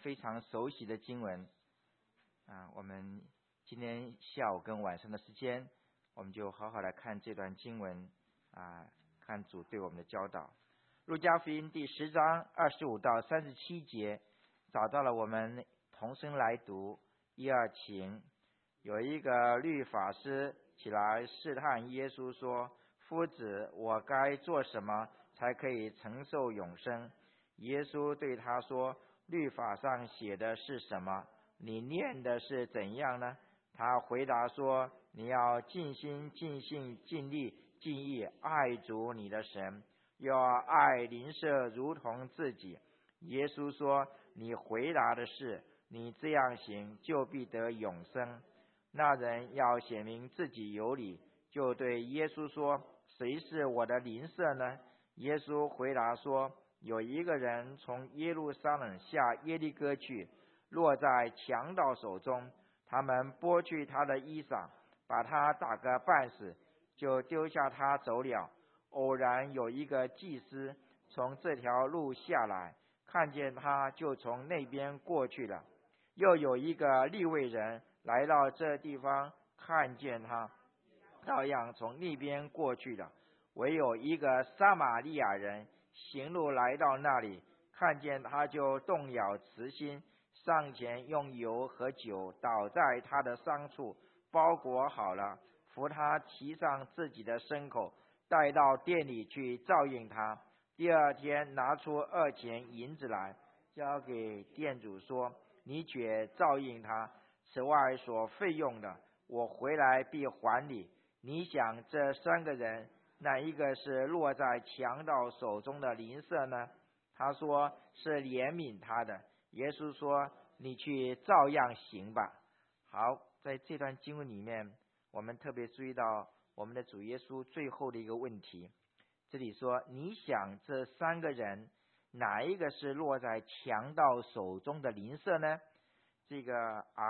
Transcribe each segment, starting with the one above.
非常熟悉的经文我们今天下午跟晚上的时间，我们就好好来看这段经文看主对我们的教导。路加福音第10章25到37节，找到了，我们同声来读。1、2，请。有一个律法师起来试探耶稣说：夫子，我该做什么才可以承受永生？耶稣对他说：律法上写的是什么？你念的是怎样呢？他回答说：你要尽心尽性尽力尽意爱主你的神，又要爱邻舍如同自己。耶稣说：你回答的是，你这样行就必得永生。那人要显明自己有理，就对耶稣说：谁是我的邻舍呢？耶稣回答说：有一个人从耶路撒冷下耶利哥去，落在强盗手中，他们剥去他的衣裳，把他打个半死，就丢下他走了。偶然有一个祭司从这条路下来，看见他，就从那边过去了。又有一个利未人来到这地方，看见他，照样从那边过去了。唯有一个撒玛利亚人行路来到那里，看见他，就动了慈心，上前用油和酒倒在他的伤处，包裹好了，扶他骑上自己的牲口，带到店里去照应他。第二天拿出2钱银子来，交给店主说：你且照应他，此外所费用的，我回来必还你。你想这3个人，哪一个是落在强盗手中的邻舍呢？他说是怜悯他的。耶稣说：你去照样行吧。好，在这段经文里面，我们特别注意到我们的主耶稣最后的一个问题。这里说，你想这3个人，哪一个是落在强盗手中的邻舍呢？这个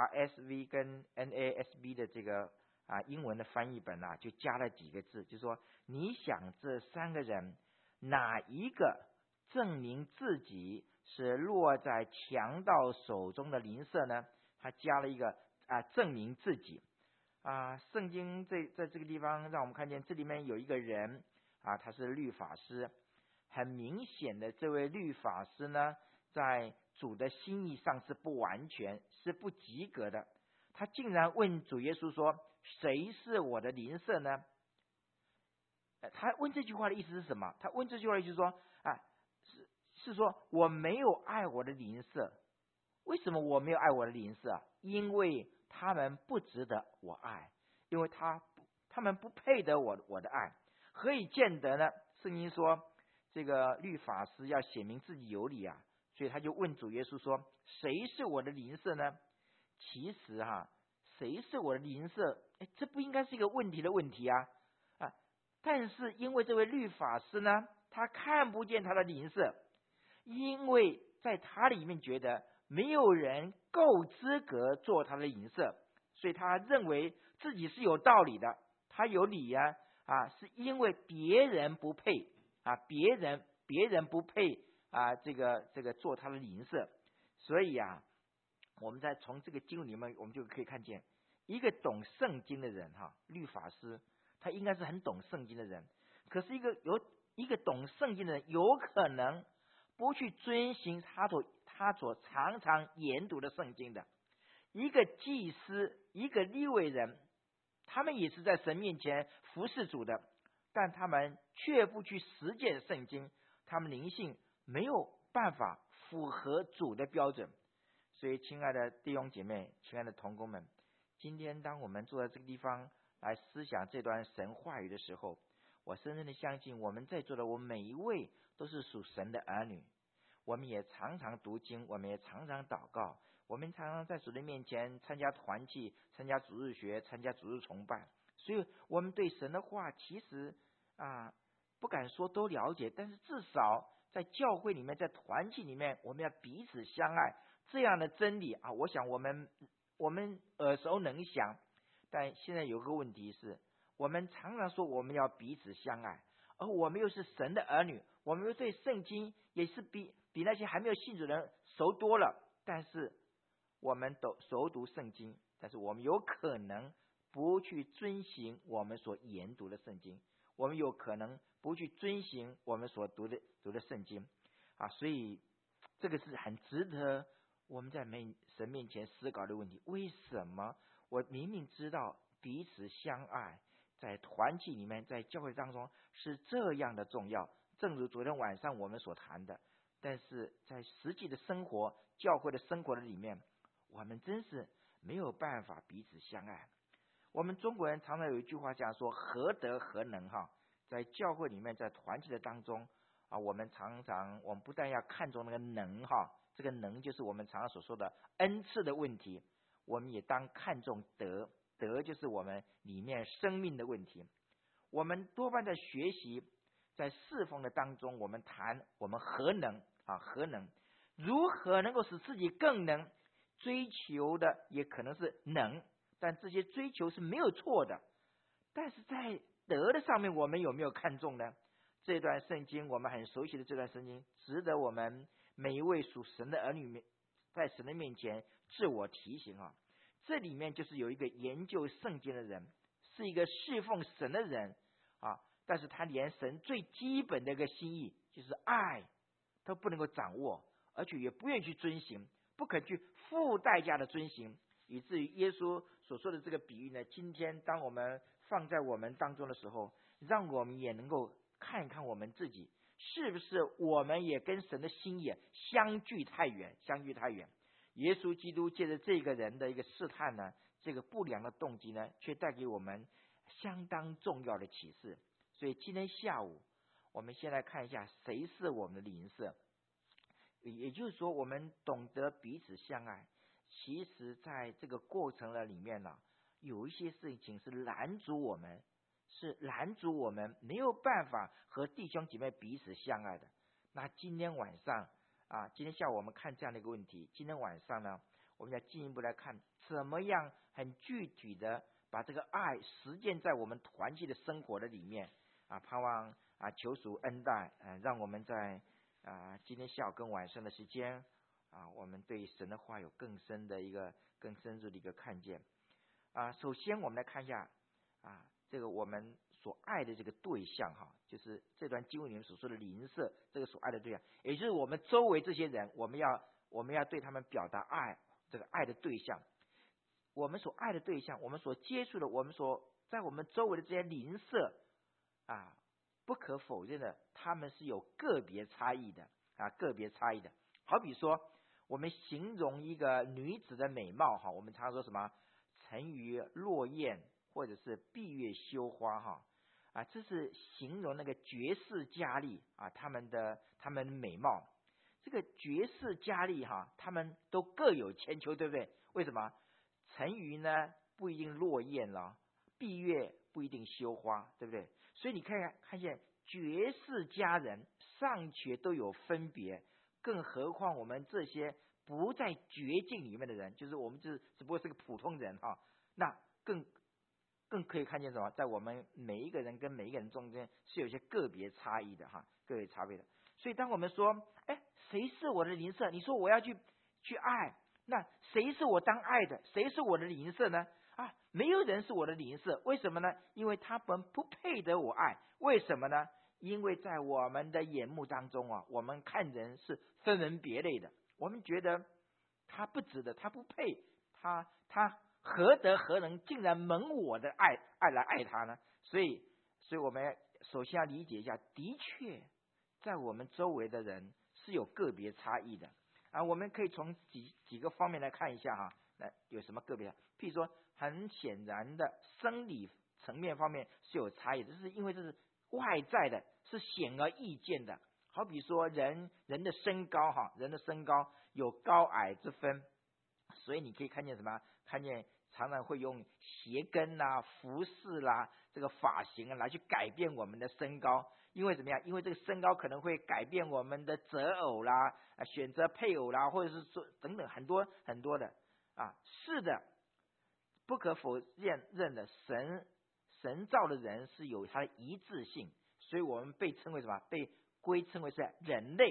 RSV 跟 NASB 的这个英文的翻译本就加了几个字，就说你想这3个人，哪一个证明自己是落在强盗手中的邻舍呢？他加了一个证明自己圣经在这个地方让我们看见，这里面有一个人他是律法师。很明显的，这位律法师呢，在主的心意上是不完全，是不及格的。他竟然问主耶稣说：谁是我的邻舍呢？他问这句话的意思是什么？他问这句话的意思是说是说我没有爱我的邻舍。为什么我没有爱我的邻舍？因为他们不值得我爱，因为他们不配得我的爱。何以见得呢？圣经说这个律法师要显明自己有理所以他就问主耶稣说：谁是我的邻舍呢？其实谁是我的邻舍，这不应该是一个问题的问题但是因为这位律法师呢，他看不见他的邻舍，因为在他里面觉得没有人够资格做他的邻舍，所以他认为自己是有道理的，他有理是因为别人不配别人不配这个做他的邻舍。所以我们在从这个经文里面，我们就可以看见一个懂圣经的人律法师，他应该是很懂圣经的人。可是一个懂圣经的人，有可能不去遵行他所常常研读的圣经的。一个祭司，一个利未人，他们也是在神面前服侍主的，但他们却不去实践圣经，他们灵性没有办法符合主的标准。所以亲爱的弟兄姐妹，亲爱的同工们，今天当我们坐在这个地方来思想这段神话语的时候，我深深的相信我们在座的我们每一位都是属神的儿女。我们也常常读经，我们也常常祷告，我们常常在主的面前参加团契，参加主日学，参加主日崇拜。所以我们对神的话其实不敢说都了解，但是至少在教会里面，在团契里面，我们要彼此相爱，这样的真理我想我们耳熟能详。但现在有个问题是，我们常常说我们要彼此相爱，而我们又是神的儿女，我们又对圣经也是比那些还没有信主的人熟多了。 但是我们都熟读圣经，但是我们有可能不去遵行我们所研读的圣经，我们有可能不去遵行我们所读的圣经啊，所以这个是很值得我们在神面前思考的问题。为什么我明明知道彼此相爱在团体里面，在教会当中是这样的重要，正如昨天晚上我们所谈的，但是在实际的生活，教会的生活的里面，我们真是没有办法彼此相爱。我们中国人常常有一句话讲说，何德何能哈，在教会里面，在团体的当中啊，我们不但要看重那个能哈，这个能就是我们常常所说的恩赐的问题，我们也当看重德，德就是我们里面生命的问题。我们多半在学习，在侍奉的当中，我们谈我们何能如何能够使自己更能，追求的也可能是能，但这些追求是没有错的，但是在德的上面我们有没有看重呢？这段圣经我们很熟悉的这段圣经，值得我们每一位属神的儿女在神的面前自我提醒啊。这里面就是有一个研究圣经的人，是一个侍奉神的人啊，但是他连神最基本的一个心意就是爱都不能够掌握，而且也不愿意去遵行，不肯去付代价的遵行，以至于耶稣所说的这个比喻呢，今天当我们放在我们当中的时候，让我们也能够看一看我们自己，是不是我们也跟神的心意相距太远。耶稣基督借着这个人的一个试探呢，这个不良的动机呢，却带给我们相当重要的启示。所以今天下午我们先来看一下谁是我们的邻舍，也就是说我们懂得彼此相爱。其实在这个过程的里面呢，有一些事情是拦阻我们没有办法和弟兄姐妹彼此相爱的。那今天晚上今天下午我们看这样的一个问题，今天晚上呢，我们要进一步来看怎么样很具体的把这个爱实践在我们团契的生活的里面盼望求主恩待让我们在今天下午跟晚上的时间我们对神的话有更深入的一个看见首先我们来看一下这个我们所爱的这个对象就是这段经文里面所说的邻舍，这个所爱的对象，也就是我们周围这些人，我们要对他们表达爱，这个爱的对象，我们所爱的对象，我们所接触的，我们所在我们周围的这些邻舍不可否认的，他们是有个别差异的。好比说，我们形容一个女子的美貌我们常说什么沉鱼落雁，或者是闭月羞花这是形容那个绝世佳丽他们的美貌。这个绝世佳丽他们都各有千秋，对不对？为什么？沉鱼呢不一定落雁了，闭月不一定羞花，对不对？所以你看见绝世佳人尚且都有分别，更何况我们这些不在绝境里面的人，就是我们只不过是个普通人那更可以看见什么？在我们每一个人跟每一个人中间是有些个别差异的个别差别的。所以当我们说谁是我的邻舍，你说我要去爱，那谁是我当爱的，谁是我的邻舍呢？没有人是我的邻舍，为什么呢？因为他们不配得我爱。为什么呢？因为在我们的眼目当中我们看人是分门别类的，我们觉得他不值得，他不配，他何德何能竟然蒙我的爱来爱他呢？所以我们首先要理解一下，的确在我们周围的人是有个别差异的我们可以从几个方面来看一下有什么个别？譬如说很显然的生理层面方面是有差异的，这是因为这是外在的，是显而易见的。好比说人的身高人的身高有高矮之分，所以你可以看见什么？看见常常会用鞋跟服饰啦，这个发型来去改变我们的身高。因为怎么样？因为这个身高可能会改变我们的择偶啦，选择配偶啦，或者是说等等很多很多的是的，不可否认的，神造的人是有他的一致性，所以我们被称为什么？被归称为是人类，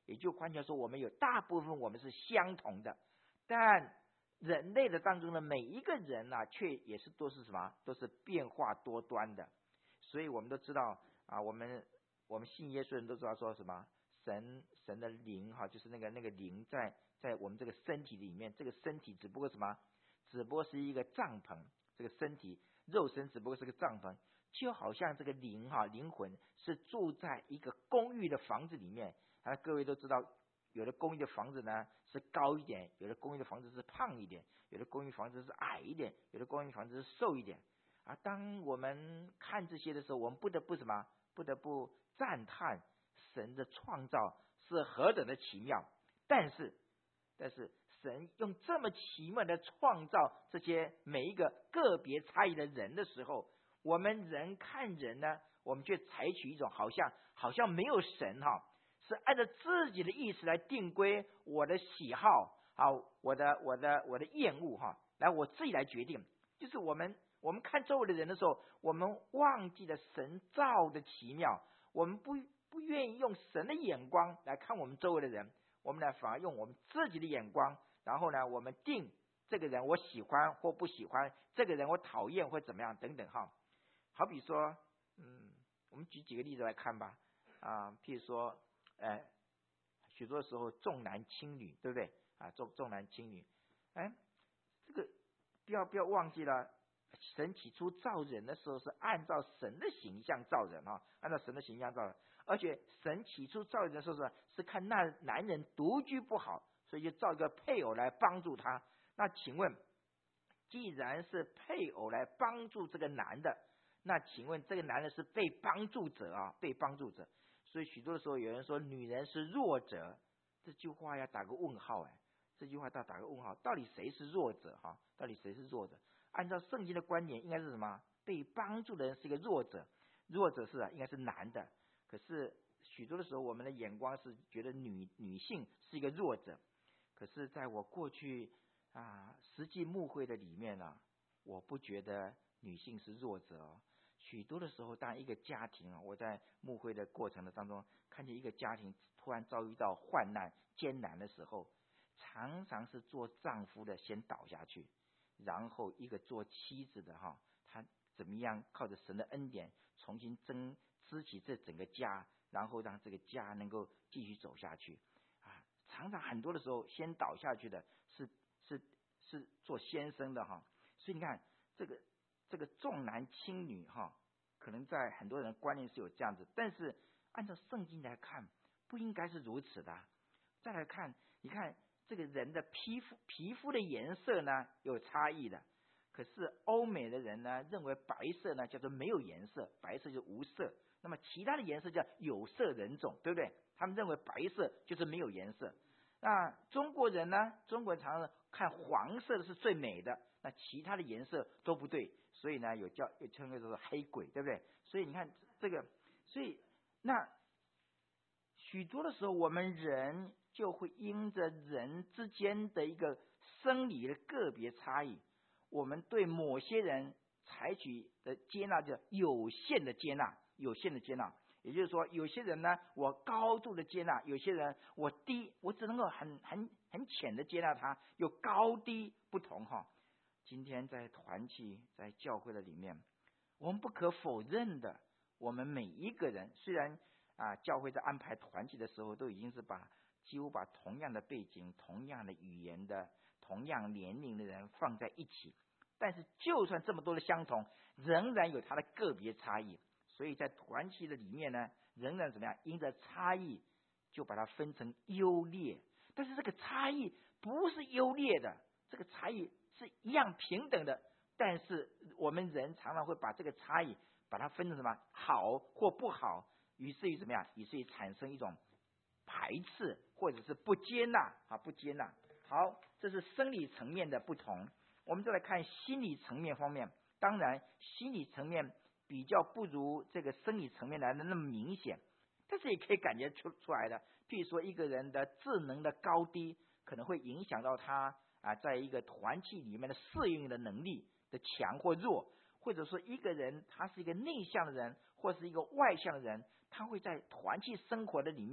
也就换句话说，我们有大部分我们是相同的，但人类的当中的每一个人啊，却也是都是什么？都是变化多端的。所以我们都知道啊，我们信耶稣的人都知道说什么？神的灵哈，就是那个灵在我们这个身体里面，这个身体只不过什么？只不过是一个帐篷，这个身体肉身只不过是个帐篷，就好像这个灵魂是住在一个公寓的房子里面。各位都知道，有的公寓的房子呢是高一点，有的公寓的房子是胖一点，有的公寓房子是矮一点，有的公寓房子是瘦一点。当我们看这些的时候，我们不得不什么？不得不赞叹神的创造是何等的奇妙。但是神用这么奇妙的创造这些每一个个别差异的人的时候，我们人看人呢，我们却采取一种好像没有神是按照自己的意识来定规我的喜好我的厌恶来我自己来决定。就是我们看周围的人的时候，我们忘记了神造的奇妙，我们不愿意用神的眼光来看我们周围的人，我们呢反而用我们自己的眼光，然后呢我们定这个人我喜欢或不喜欢，这个人我讨厌或怎么样等等好比说我们举几个例子来看吧。譬如说许多时候重男轻女，对不对重男轻女。这个不要忘记了，神起初造人的时候是按照神的形象造人按照神的形象造人，而且神起初造人的时候是看那男人独居不好，所以就造一个配偶来帮助他。那请问，既然是配偶来帮助这个男的，那请问这个男人是被帮助者被帮助者。所以许多的时候有人说女人是弱者，这句话要打个问号这句话要打个问号，到底谁是弱者到底谁是弱者？按照圣经的观点应该是什么？被帮助的人是一个弱者，弱者是应该是男的。可是许多的时候我们的眼光是觉得女性是一个弱者。可是在我过去实际牧会的里面我不觉得女性是弱者许多的时候，当一个家庭我在牧会的过程的当中，看见一个家庭突然遭遇到患难艰难的时候，常常是做丈夫的先倒下去，然后一个做妻子的他怎么样靠着神的恩典重新支起这整个家，然后让这个家能够继续走下去常常很多的时候先倒下去的是做先生的所以你看这个重男轻女可能在很多人观念是有这样子，但是按照圣经来看不应该是如此的。再来看，你看这个人的皮肤的颜色呢有差异的，可是欧美的人呢认为白色呢叫做没有颜色，白色就是无色，那么其他的颜色叫有色人种，对不对？他们认为白色就是没有颜色。那中国人呢，中国人常常看黄色的是最美的，那其他的颜色都不对，所以呢有称为做黑鬼，对不对？所以你看这个，所以那许多的时候我们人就会因着人之间的一个生理的个别差异，我们对某些人采取的接纳叫有限的接纳，也就是说有些人呢我高度的接纳，有些人我只能够很浅的接纳他，有高低不同今天在团契在教会的里面，我们不可否认的，我们每一个人虽然教会在安排团契的时候都已经是几乎把同样的背景、同样的语言的、同样年龄的人放在一起，但是就算这么多的相同，仍然有它的个别差异。所以在团契的里面呢，仍然怎么样？因着差异就把它分成优劣，但是这个差异不是优劣的，这个差异是一样平等的，但是我们人常常会把这个差异把它分成什么好或不好，于是于怎么样？于是于产生一种排斥或者是不接纳不接纳。好，这是生理层面的不同。我们再来看心理层面方面，当然心理层面比较不如这个生理层面来的那么明显，但是也可以感觉出来的。譬如说一个人的智能的高低可能会影响到他在一个团体里面的适应的能力的强或弱，或者说一个人他是一个内向的人或是一个外向的人，他会在团体生活的里面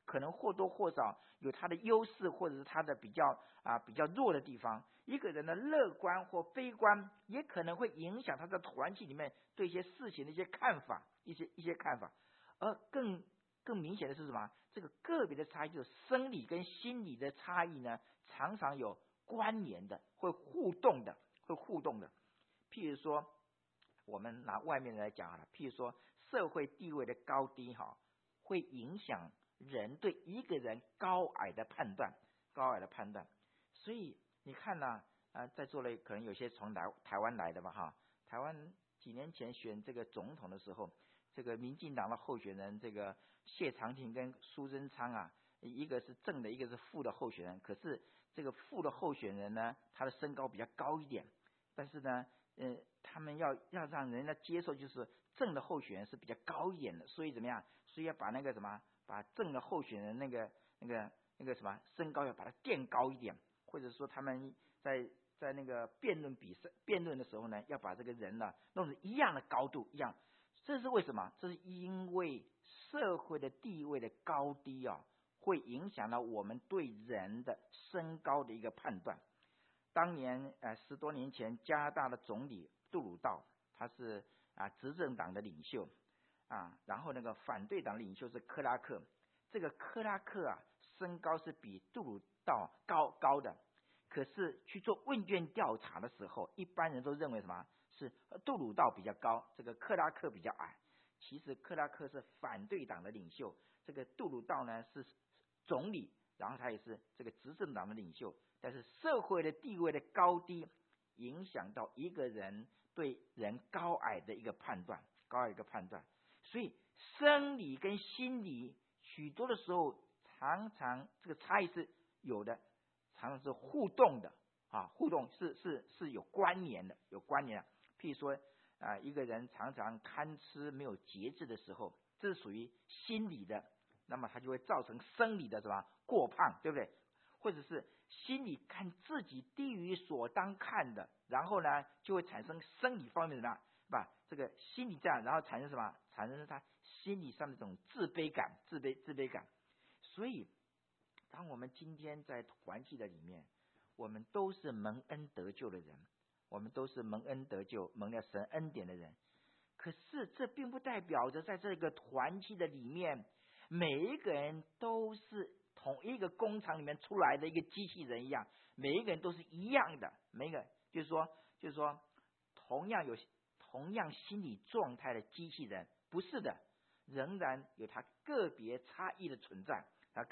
可能或多或少有他的优势，或者是他的比较弱的地方。一个人的乐观或悲观，也可能会影响他在团体里面对一些事情的一些看法，一些看法。而更明显的是什么？这个个别的差异，就是生理跟心理的差异呢，常常有关联的，会互动的。譬如说，我们拿外面来讲好了，譬如说社会地位的高低会影响人对一个人高矮的判断。所以你看呢，在座的可能有些从台湾来的吧，台湾几年前选这个总统的时候，这个民进党的候选人这个谢长廷跟苏贞昌一个是正的，一个是负的候选人。可是这个负的候选人呢，他的身高比较高一点，但是呢，他们要让人家接受，就是正的候选人是比较高一点的，所以怎么样？所以要把把正的候选人那个什么身高要把它垫高一点，或者说他们在那个辩论的时候呢，要把这个人呢弄成一样的高度一样。这是为什么？这是因为社会的地位的高低会影响到我们对人的身高的一个判断。当年10多年前，加拿大的总理杜鲁道，他是执政党的领袖然后那个反对党领袖是克拉克。这个克拉克身高是比杜鲁道高的，可是去做问卷调查的时候，一般人都认为什么？是杜鲁道比较高，这个克拉克比较矮。其实克拉克是反对党的领袖，这个杜鲁道呢是总理，然后他也是这个执政党的领袖。但是社会的地位的高低影响到一个人对人高矮的一个判断。所以生理跟心理许多的时候常常这个差异是有的，常常是互动的互动是有关联的。譬如说一个人常常贪吃没有节制的时候，这是属于心理的，那么他就会造成生理的什么过胖，对不对？或者是心里看自己低于所当看的，然后呢就会产生生理方面的什么把这个心理这样，然后产生什么？产生他心理上的这种自卑感。所以当我们今天在团契的里面，我们都是蒙恩得救的人，我们都是蒙恩得救蒙了神恩典的人。可是这并不代表着在这个团契的里面，每一个人都是同一个工厂里面出来的一个机器人一样，每一个人都是一样的。每一个就是说同样心理状态的机器人，不是的，仍然有它个别差异的存在，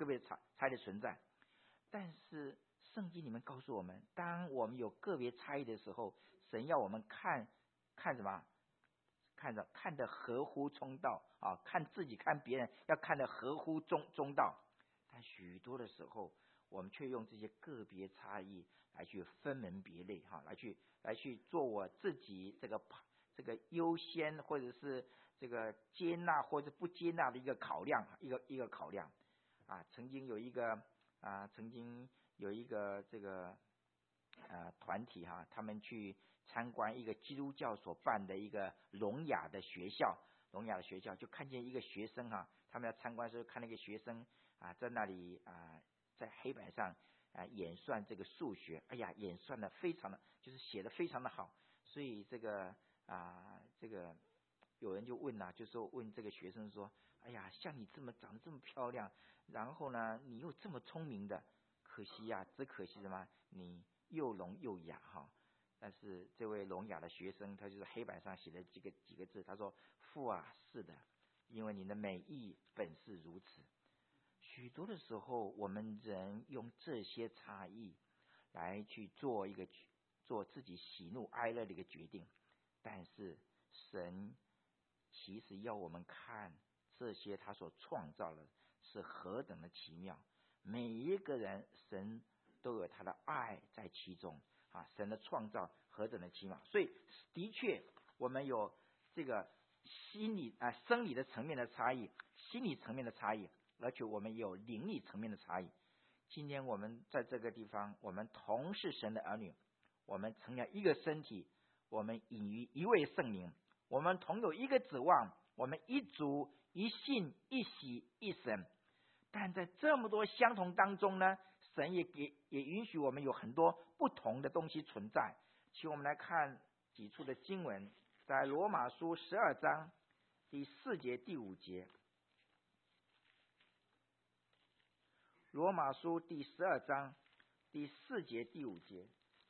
但是圣经里面告诉我们，当我们有个别差异的时候，神要我们看什么？看得合乎中道看自己看别人要看得合乎中道。但许多的时候，我们却用这些个别差异来去分门别类来去做我自己这个优先，或者是这个接纳或者不接纳的一个考量，一个考量曾经有一个这个团体他们去参观一个基督教所办的一个聋哑的学校，就看见一个学生他们要参观的时候，看那个学生在那里在黑板上演算这个数学，演算的非常的，就是写的非常的好。所以这个有人就问就说问这个学生说，像你长得这么漂亮，然后呢你又这么聪明的，只可惜什么？你又聋又哑但是这位聋哑的学生，他就是黑板上写的几个字，他说：父是的，因为你的美意本是如此。许多的时候，我们人用这些差异来去做自己喜怒哀乐的一个决定，但是神其实要我们看这些他所创造的是何等的奇妙。每一个人神都有他的爱在其中神的创造何等的奇妙。所以的确我们有这个心理生理的层面的差异，心理层面的差异，而且我们也有灵力层面的差异。今天我们在这个地方，我们同是神的儿女，我们成了一个身体，我们隐于一位圣灵，我们同有一个指望，我们一主一信一喜一神。 但在这么多相同当中呢，神也允许我们有很多不同的东西存在。请我们来看几处的经文，在罗马书12章第4节第5节。罗马书第12章第4节第5节。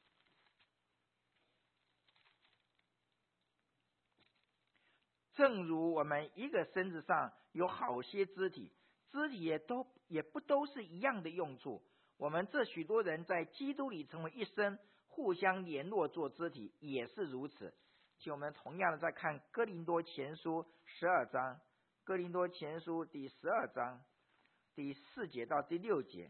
正如我们一个身子上有好些肢体，肢体也不都是一样的用处。我们这许多人在基督里成为一身，互相联络做肢体，也是如此。请我们同样的再看哥林多前书12章，哥林多前书第12章第4节到第6节。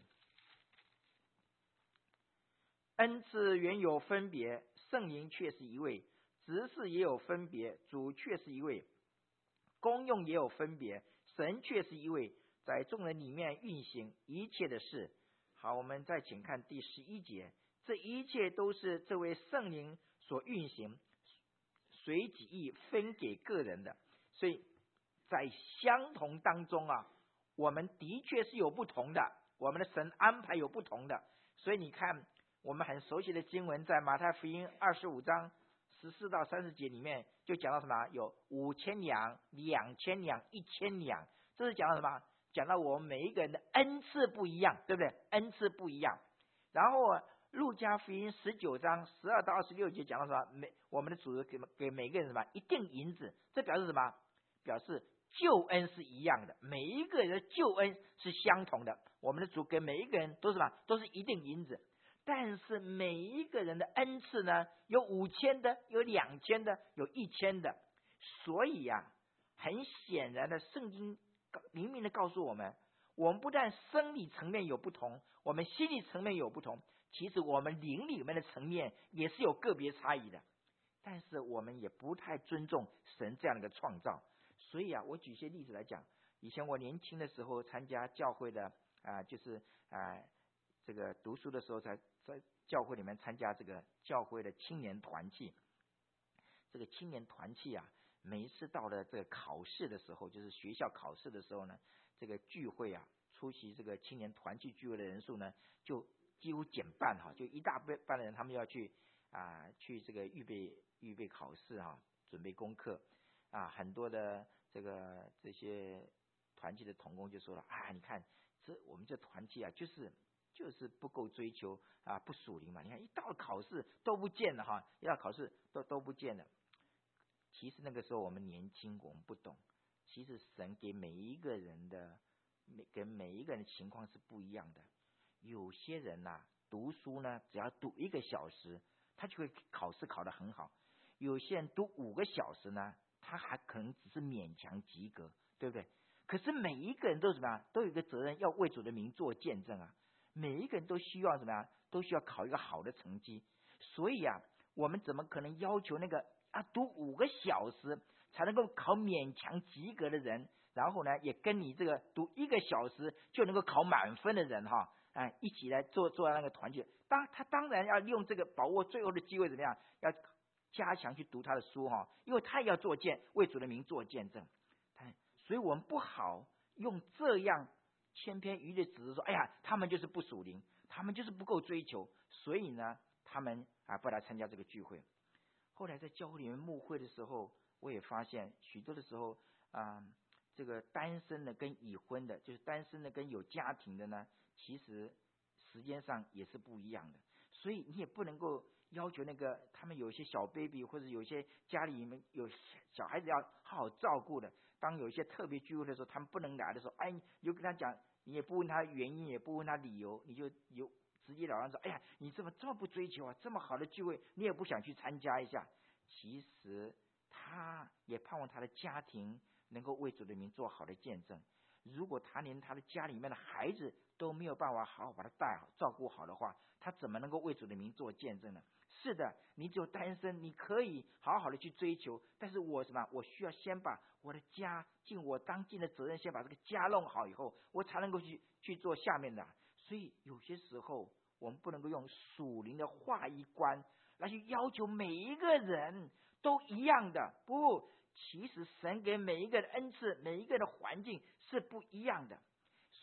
恩赐原有分别，圣灵却是一位；执事也有分别，主却是一位；功用也有分别，神却是一位，在众人里面运行一切的事。好，我们再请看第11节，这一切都是这位圣灵所运行，随己意分给个人的。所以在相同当中啊，我们的确是有不同的，我们的神安排有不同的。所以你看我们很熟悉的经文，在马太福音25章14到30节里面就讲到什么？有5000两、2000两、1000两，这是讲到什么？讲到我们每一个人的恩赐不一样，对不对？恩赐不一样。然后路加福音19章12到26节讲到什么？我们的主给每个人什么？一锭银子，这表示什么？表示救恩是一样的，每一个人的救恩是相同的。我们的主给每一个人都是什么？都是一锭银子。但是每一个人的恩赐呢，有5000的，有2000的，有1000的。所以很显然的，圣经明明的告诉我们，我们不但生理层面有不同，我们心理层面有不同，其实我们灵里面的层面也是有个别差异的。但是我们也不太尊重神这样的一个创造。所以我举一些例子来讲。以前我年轻的时候参加教会的就是这个读书的时候，在教会里面参加这个教会的青年团契。这个青年团契每一次到了这个考试的时候，就是学校考试的时候呢，这个聚会出席这个青年团契聚会的人数呢，就几乎减半就一大半的人他们要去这个预备考试准备功课很多的这些团契的同工就说了你看我们这团契就是不够追求不属灵嘛。你看一到考试都不见了一到考试都不见了。其实那个时候我们年轻，我们不懂，其实神给每一个人的情况是不一样的。有些人读书呢，只要读1个小时，他就会考试考得很好。有些人读5个小时呢，他还可能只是勉强及格，对不对？可是每一个人都什么都有一个责任，要为主的名做见证每一个人都需要什么都需要考一个好的成绩。所以我们怎么可能要求那个读5个小时才能够考勉强及格的人，然后呢也跟你这个读1个小时就能够考满分的人一起来做那个团结。他当然要用这个把握最后的机会，怎么样？要加强去读他的书因为他也要为主的名做见证。所以我们不好用这样千篇一律，只是说他们就是不属灵，他们就是不够追求，所以呢他们不来参加这个聚会。后来在教会里面牧会的时候，我也发现许多的时候这个单身的跟已婚的，就是单身的跟有家庭的呢，其实时间上也是不一样的。所以你也不能够要求那个他们有一些小 baby 或者有些家里面有小孩子要好好照顾的，当有一些特别聚会的时候，他们不能来的时候，你就跟他讲，你也不问他原因，也不问他理由，你就直截了当说，你这么不追求这么好的聚会你也不想去参加一下。其实他也盼望他的家庭能够为主的名做好的见证。如果他连他的家里面的孩子都没有办法好好把他带好照顾好的话，他怎么能够为主的名做见证呢？是的，你只有单身，你可以好好的去追求，但是我需要先把我的家尽我当尽的责任，先把这个家弄好以后，我才能够去做下面的。所以有些时候我们不能够用属灵的话语观来去要求每一个人都一样的。不，其实神给每一个人恩赐，每一个人的环境是不一样的。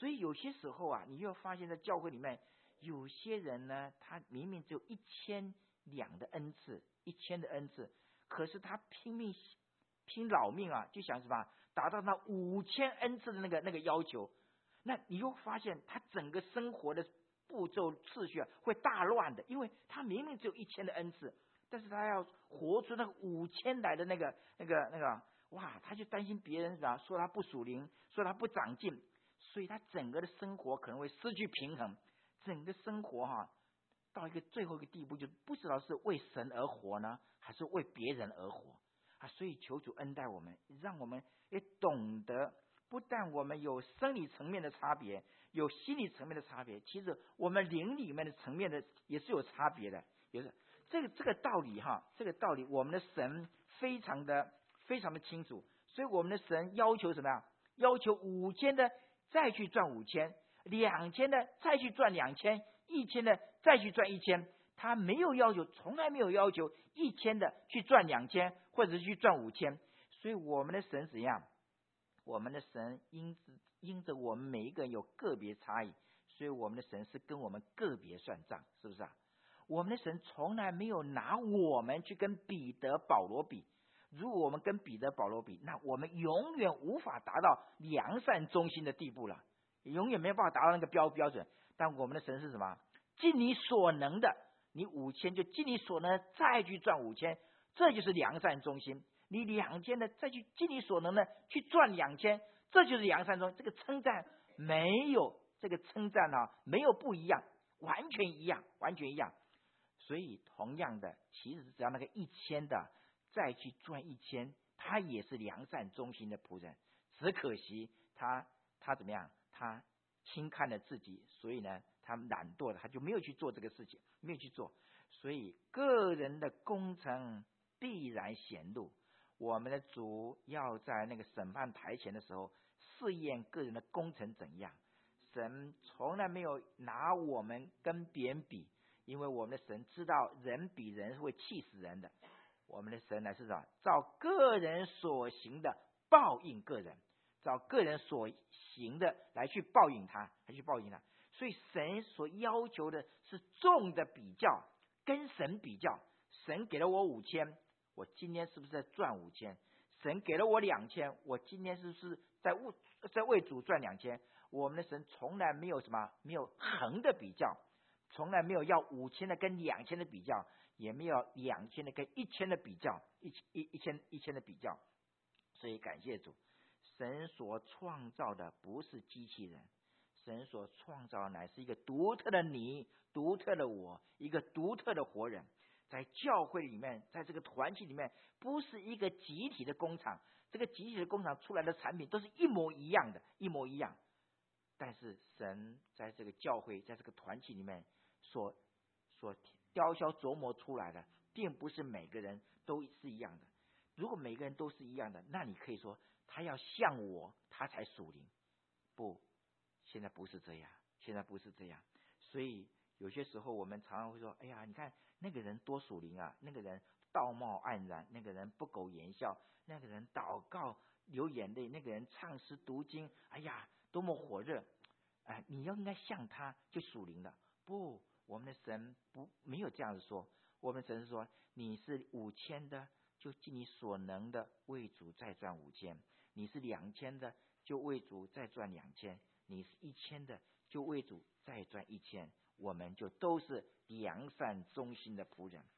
所以有些时候啊，你就发现在教会里面，有些人呢，他明明只有1200的恩赐，1000的恩赐，可是他拼老命啊，就想什么达到那5000恩赐的那个要求。那你又发现他整个生活的步骤次序啊会大乱的，因为他明明只有1000的恩赐，但是他要活出那个5000来的那个，哇，他就担心别人说他不属灵，说他不长进，所以他整个的生活可能会失去平衡，整个生活到最后一个地步，就不知道是为神而活呢，还是为别人而活啊！所以求主恩待我们，让我们也懂得，不但我们有生理层面的差别，有心理层面的差别，其实我们灵里面的层面的也是有差别的。也是这个道理这个道理，我们的神非常的清楚。所以我们的神要求什么呀？要求5000的再去赚5000，2000的再去赚2000，1000的再去赚1000。他没有要求，从来没有要求1000的去赚2000，或者是去赚5000。所以我们的神怎样？我们的神因着我们每一个人有个别差异，所以我们的神是跟我们个别算账，是不是啊？我们的神从来没有拿我们去跟彼得、保罗比。如果我们跟彼得、保罗比，那我们永远无法达到良善忠心的地步了，永远没有办法达到那个标准。但我们的神是什么？尽你所能的，你5000就尽你所能再去赚5000，这就是良善忠心。你2000的再去尽你所能的去赚2000，这就是良善忠心。这个称赞没有没有不一样，完全一样。所以同样的，其实只要那个1000的再去赚1000，他也是良善忠心的仆人。只可惜他怎么样？他轻看了自己，所以呢，他懒惰了，他就没有去做这个事情，没有去做。所以个人的工程必然显露。我们的主要在那个审判台前的时候试验个人的工程怎样。神从来没有拿我们跟别人比，因为我们的神知道人比人是会气死人的。我们的神乃是照个人所行的报应个人，照个人所行的来去报应他。所以神所要求的是众的比较，跟神比较。神给了我5000，我今天是不是在赚5000？神给了我2000，我今天是不是在为主赚2000？我们的神从来没有没有横的比较，从来没有要5000的跟2000的比较，也没有2000的跟1000的比较，1000的比较。所以感谢主，神所创造的不是机器人，神所创造的乃是一个独特的你，独特的我，一个独特的活人。在教会里面，在这个团体里面，不是一个集体的工厂，这个集体的工厂出来的产品都是一模一样的，一模一样。但是神在这个教会，在这个团体里面所雕削琢磨出来的，并不是每个人都是一样的。如果每个人都是一样的，那你可以说他要像我，他才属灵。不，现在不是这样。所以有些时候我们常常会说，哎呀，你看那个人多属灵啊，那个人道貌岸然，那个人不苟言笑，那个人祷告流眼泪，那个人唱诗读经，哎呀多么火热，你应该像他就属灵了。不，我们的神没有这样子说。我们神是说，你是5000的，就尽你所能的为主再赚5000；你是2000的，就为主再赚2000；你是1000的，就为主再赚1000。我们就都是良善忠心的仆人。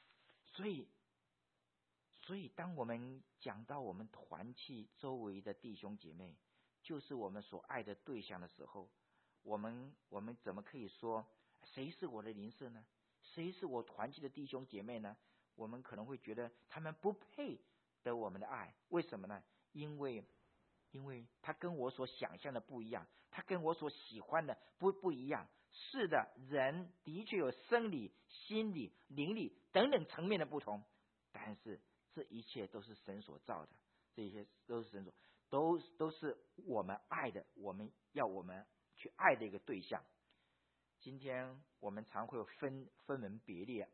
所以当我们讲到我们团契周围的弟兄姐妹，就是我们所爱的对象的时候，我们怎么可以说谁是我的邻舍呢？谁是我团契的弟兄姐妹呢？我们可能会觉得他们不配得我们的爱。为什么呢？因为他跟我所想象的不一样，他跟我所喜欢的不一样。是的，人的确有生理、心理、灵理等等层面的不同，但是这一切都是神所造的，这一切都是神所都是我们爱的，我们去爱的一个对象。今天我们常会分门别类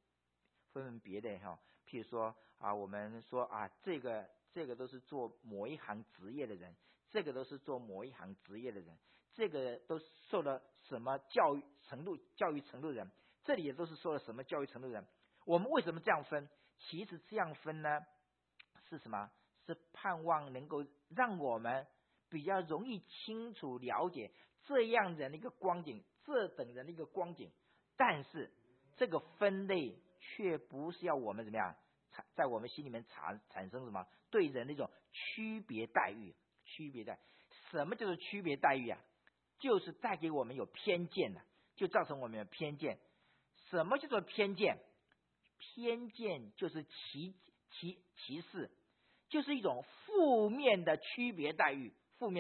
譬如说我们说这个都是做某一行职业的人，这个都是做某一行职业的人， 这个都受了什么教育程度的人，这里也都是受了什么教育程度的人。我们为什么这样分？其实这样分呢，是什么？是盼望能够让我们比较容易清楚了解这样人的一个光景，这等人的一个光景。但是这个分类却不是要我们怎么样，在我们心里面产生什么对人的一种区别待遇。什么叫做区别待遇啊？就是带给我们有偏见的，就造成我们有偏见。什么叫做偏见？偏见就是歧视，就是一种负面的区别待遇。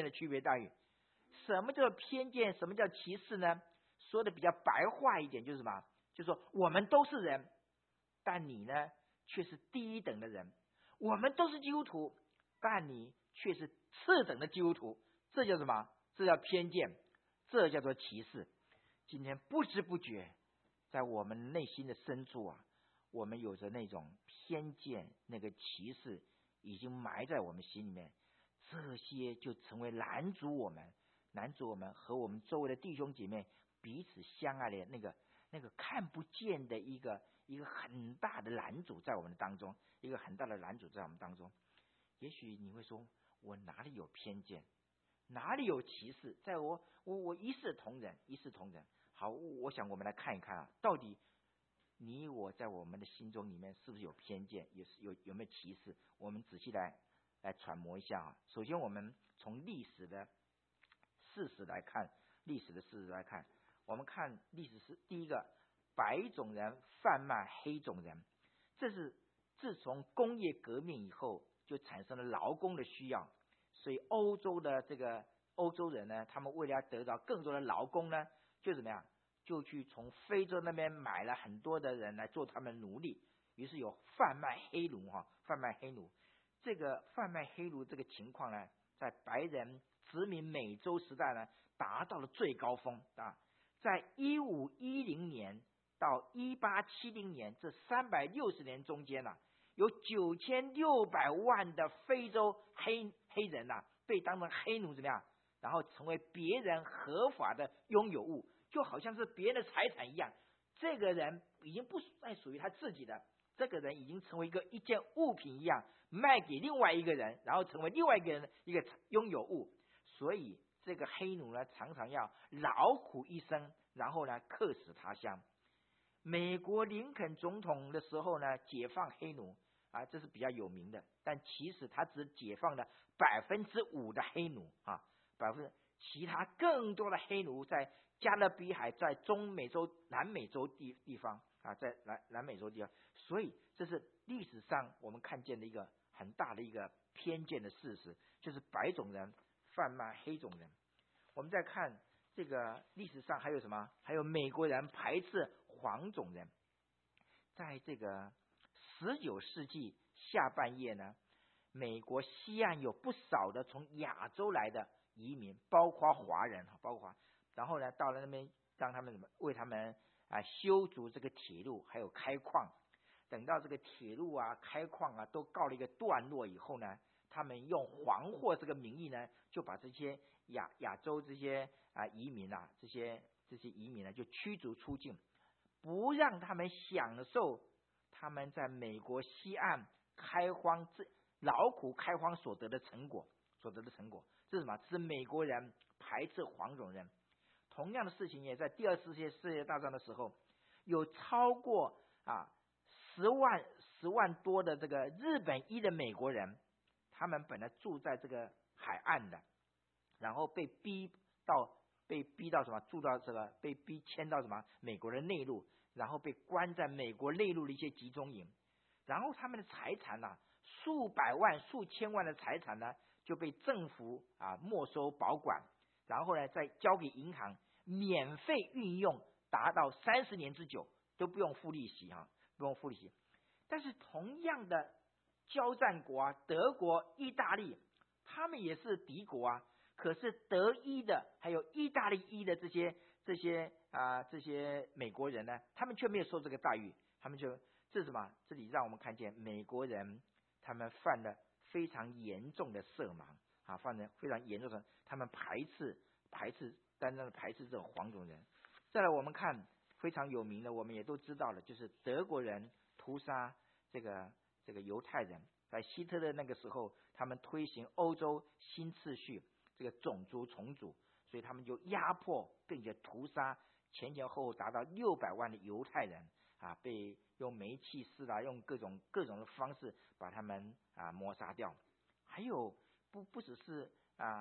什么叫偏见？什么叫歧视呢？说的比较白话一点，就是什么？就是说我们都是人，但你呢却是第一等的人；我们都是基督徒，但你却是次等的基督徒。这叫什么？这叫偏见，这叫做歧视。今天不知不觉，在我们内心的深处啊，我们有着那种偏见，那个歧视已经埋在我们心里面。这些就成为拦阻我们和我们周围的弟兄姐妹彼此相爱的那个看不见的一个很大的拦阻在我们当中，也许你会说，我哪里有偏见，哪里有歧视？在我一视同仁。好，我想我们来看一看啊，到底你我在我们的心中里面是不是有偏见，有没有歧视？我们仔细来揣摩一下啊。首先，我们从历史的事实来看，我们看历史是第一个，白种人贩卖黑种人，这是自从工业革命以后就产生了劳工的需要，所以欧洲人呢，他们为了要得到更多的劳工呢，就怎么样？就去从非洲那边买了很多的人来做他们奴隶，于是有贩卖黑奴。这个贩卖黑奴这个情况呢，在白人殖民美洲时代呢，达到了最高峰啊！在1510年到1870年这360年中间呢，有9600万的非洲黑人呐，被当成黑奴怎么样？然后成为别人合法的拥有物，就好像是别人的财产一样。这个人已经不再属于他自己的，这个人已经成为一件物品一样，卖给另外一个人，然后成为另外一个人的一个拥有物。所以这个黑奴呢，常常要劳苦一生，然后呢客死他乡。美国林肯总统的时候呢，解放黑奴啊，这是比较有名的，但其实他只解放了5%的黑奴啊，其他更多的黑奴在加勒比海，在中美洲、南美洲地方啊，在南美洲地方，所以这是历史上我们看见的一个很大的一个偏见的事实，就是白种人贩卖黑种人。我们再看这个历史上还有什么？还有美国人排斥黄种人。在这个19世纪下半叶呢，美国西岸有不少的从亚洲来的移民，包括华人，然后呢到了那边，让他们为他们修筑这个铁路，还有开矿。等到这个铁路啊、开矿啊都告了一个段落以后呢，他们用黄祸这个名义呢，就把这些亚洲这些移民啊，这些移民呢就驱逐出境，不让他们享受他们在美国西岸开荒劳苦开荒所得的成果。这是什么？这是美国人排斥黄种人。同样的事情也在第二次世界大战的时候，有超过10万多的这个日本裔的美国人，他们本来住在这个海岸的，然后被逼到什么？住到这个被逼迁到什么？美国的内陆，然后被关在美国内陆的一些集中营，然后他们的财产数百万、数千万的财产呢，就被政府没收保管，然后呢再交给银行免费运用，达到30年之久都不用付利息但是同样的交战国德国、意大利，他们也是敌国可是德裔的还有意大利裔的这些美国人呢，他们却没有受这个待遇。这是什么？这里让我们看见美国人他们犯了非常严重的色盲非常严重的，他们排斥单单的排斥这种黄种人。再来我们看非常有名的，我们也都知道了，就是德国人屠杀这个犹太人，在希特勒那个时候，他们推行欧洲新秩序，这个种族重组，所以他们就压迫并且屠杀前后达到600万的犹太人啊，被用煤气式啦，用各种的方式把他们抹杀掉。还有不只是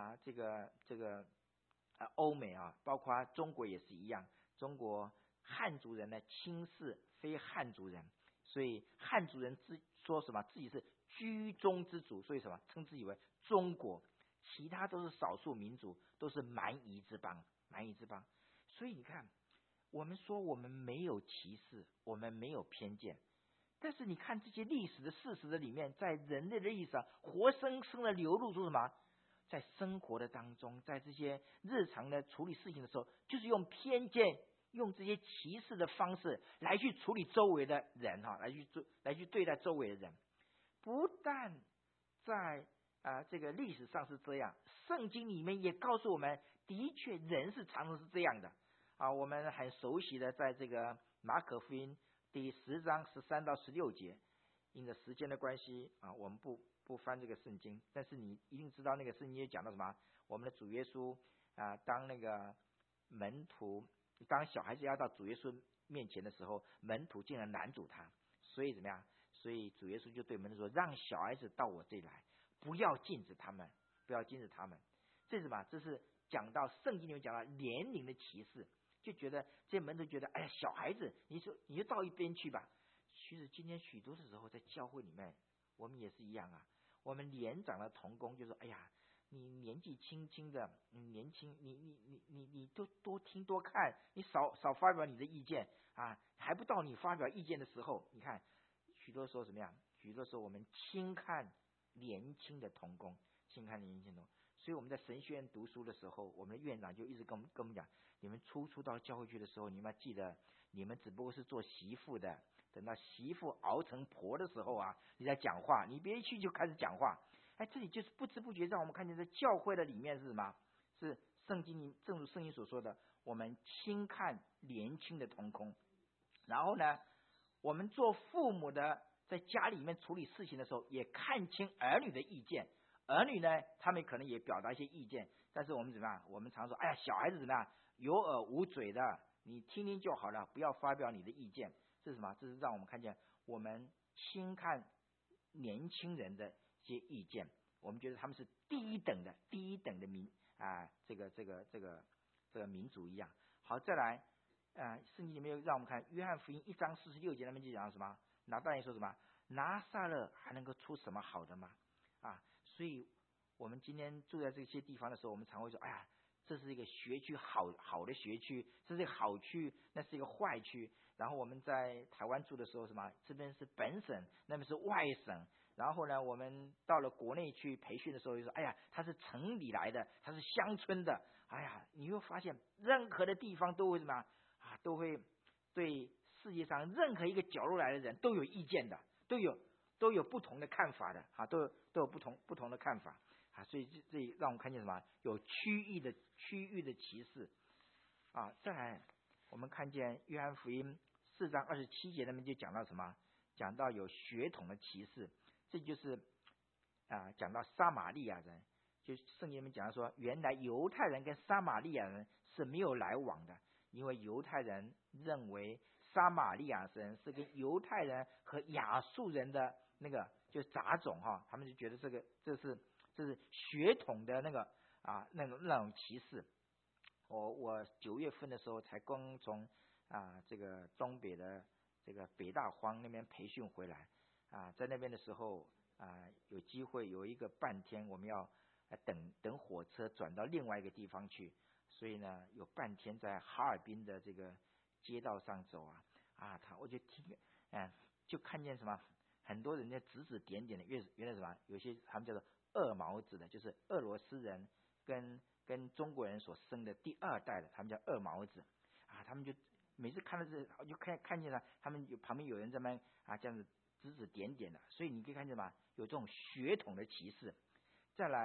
欧美包括中国也是一样，中国汉族人呢轻视非汉族人，所以汉族人说什么自己是居中之主，所以什么称自己为中国，其他都是少数民族，都是蛮夷之邦。所以你看，我们说我们没有歧视，我们没有偏见，但是你看这些历史的事实的里面，在人类的历史上活生生的流露出什么？在生活的当中，在这些日常的处理事情的时候，就是用偏见，用这些歧视的方式来去处理周围的人来去对待周围的人。不但在这个历史上是这样，圣经里面也告诉我们，的确人是常常是这样的我们很熟悉的，在这个马可福音第10章13到16节，因着时间的关系我们不翻这个圣经，但是你一定知道那个圣经也讲到什么？我们的主耶稣当那个门徒，当小孩子要到主耶稣面前的时候，门徒竟然拦阻他，所以怎么样？所以主耶稣就对门徒说：“让小孩子到我这里来，不要禁止他们。”这是什么？这是讲到圣经里面讲到年龄的歧视，就觉得这些门徒觉得，哎呀，小孩子，你就到一边去吧。其实今天许多的时候，在教会里面，我们也是一样我们年长的同工就说：“哎呀，你年纪轻轻的，年轻，你多听多看，你少发表你的意见还不到你发表意见的时候。”你看，许多时候怎么样？许多时候我们轻看年轻的同工，所以我们在神学院读书的时候，我们的院长就一直跟我们讲：你们初到教会去的时候，你们要记得，你们只不过是做媳妇的。等到媳妇熬成婆的时候你在讲话，你别一去就开始讲话。这里就是不知不觉让我们看见，在教会的里面是什么？是圣经里，正如圣经所说的，我们轻看年轻的同工。然后呢，我们做父母的，在家里面处理事情的时候，也看清儿女的意见。儿女呢，他们可能也表达一些意见，但是我们怎么样？我们常说：“哎呀，小孩子怎么样？有耳无嘴的，你听听就好了，不要发表你的意见。”这是什么？这是让我们看见我们轻看年轻人的一些意见，我们觉得他们是第一等的这个民族一样。好，再来圣经里面又让我们看约翰福音1章46节，那边就讲什么？拿大爷说什么？拿撒勒还能够出什么好的吗？所以我们今天住在这些地方的时候，我们常会说：“哎呀，这是一个学区好的学区，这是一个好区，那是一个坏区。”然后我们在台湾住的时候，什么？这边是本省，那边是外省。然后呢，我们到了国内去培训的时候，就说：“哎呀，他是城里来的，他是乡村的。”哎呀，你会发现，任何的地方都会什么都会对世界上任何一个角落来的人都有意见的，都有不同的看法的都有不同的看法所以这让我们看见什么？有区域的歧视再来，我们看见约翰福音4章27节那边就讲到什么？讲到有血统的歧视，这就是讲到撒玛利亚人，就圣经里面讲到说，原来犹太人跟撒玛利亚人是没有来往的，因为犹太人认为撒玛利亚人是跟犹太人和亚述人的那个就杂种他们就觉得这是血统的那个那种歧视。我9月份的时候才刚从这个东北的这个北大荒那边培训回来在那边的时候有机会有一个半天，我们要等火车转到另外一个地方去，所以呢有半天在哈尔滨的这个街道上走我就听就看见什么，很多人在指指点点的，原来什么，有些他们叫做二毛子的，就是俄罗斯人跟中国人所生的第2代的，他们叫二毛子他们就每次看到这就看见了，他们旁边有人在那这样子指指点点的，所以你可以看见嘛，有这种血统的歧视。再来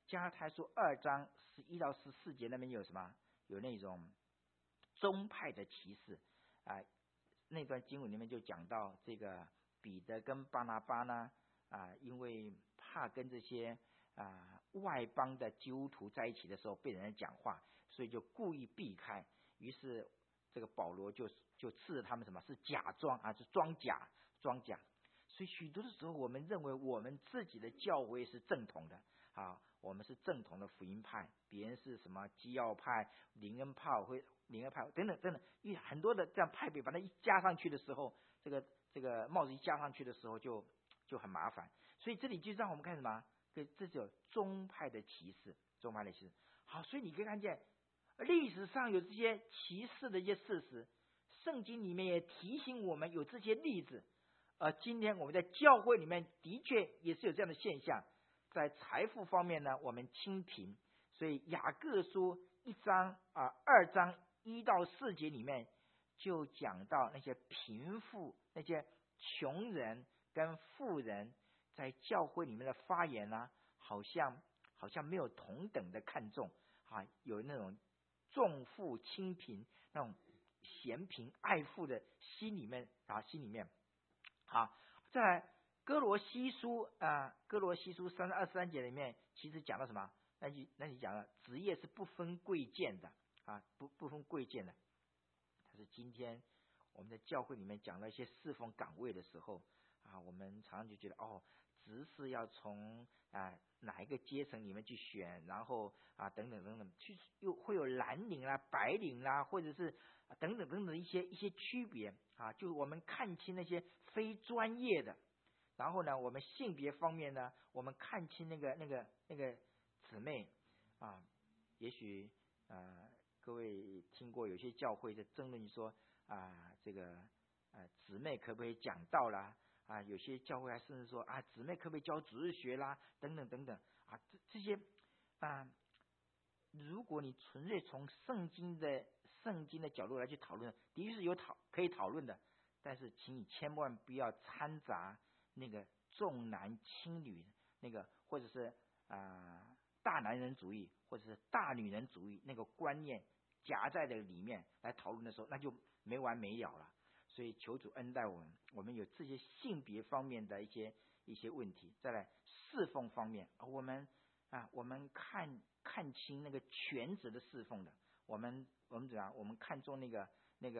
加拉太书2章11到14节那边有什么？有那种宗派的歧视啊。那段经文里面就讲到这个彼得跟巴拿巴呢因为怕跟这些外邦的基督徒在一起的时候被人讲话，所以就故意避开。于是这个保罗就斥责他们什么是假装是装假。所以许多的时候我们认为我们自己的教会是正统的我们是正统的福音派，别人是什么基要派、灵恩派等等，因为很多的这样派别把它一加上去的时候，这个帽子一加上去的时候就很麻烦。所以这里就让我们看什么？这就有宗派的歧视。好，所以你可以看见历史上有这些歧视的一些事实，圣经里面也提醒我们有这些例子。今天我们在教会里面的确也是有这样的现象。在财富方面呢，我们清贫，所以雅各书2章1到4节里面就讲到那些贫富、那些穷人跟富人在教会里面的发言呢，好像没有同等的看重有那种重富轻贫、那种嫌贫爱富的心里面再来哥罗西书3章23节里面其实讲到什么？那你讲了职业是不分贵贱的不分贵贱的。但是今天我们在教会里面讲到一些侍奉岗位的时候我们常常就觉得职事要从哪一个阶层里面去选，然后等等，又会有蓝领啦、白领啦，或者是等等一些区别就我们看清那些非专业的。然后呢，我们性别方面呢，我们看清那个姊妹也许各位听过有些教会在争论说这个姊妹可不可以讲道啦有些教会还甚至说姊妹可不可以教主日学啦等等这些如果你纯粹从圣经的角度来去讨论，的确是可以讨论的，但是请你千万不要掺杂那个重男轻女那个，或者是大男人主义或者是大女人主义那个观念夹在的里面来讨论的时候，那就没完没了了。所以求主恩待我们有这些性别方面的一些问题。再来侍奉方面，我们看清那个全职的侍奉的，我们怎样？我们看重那个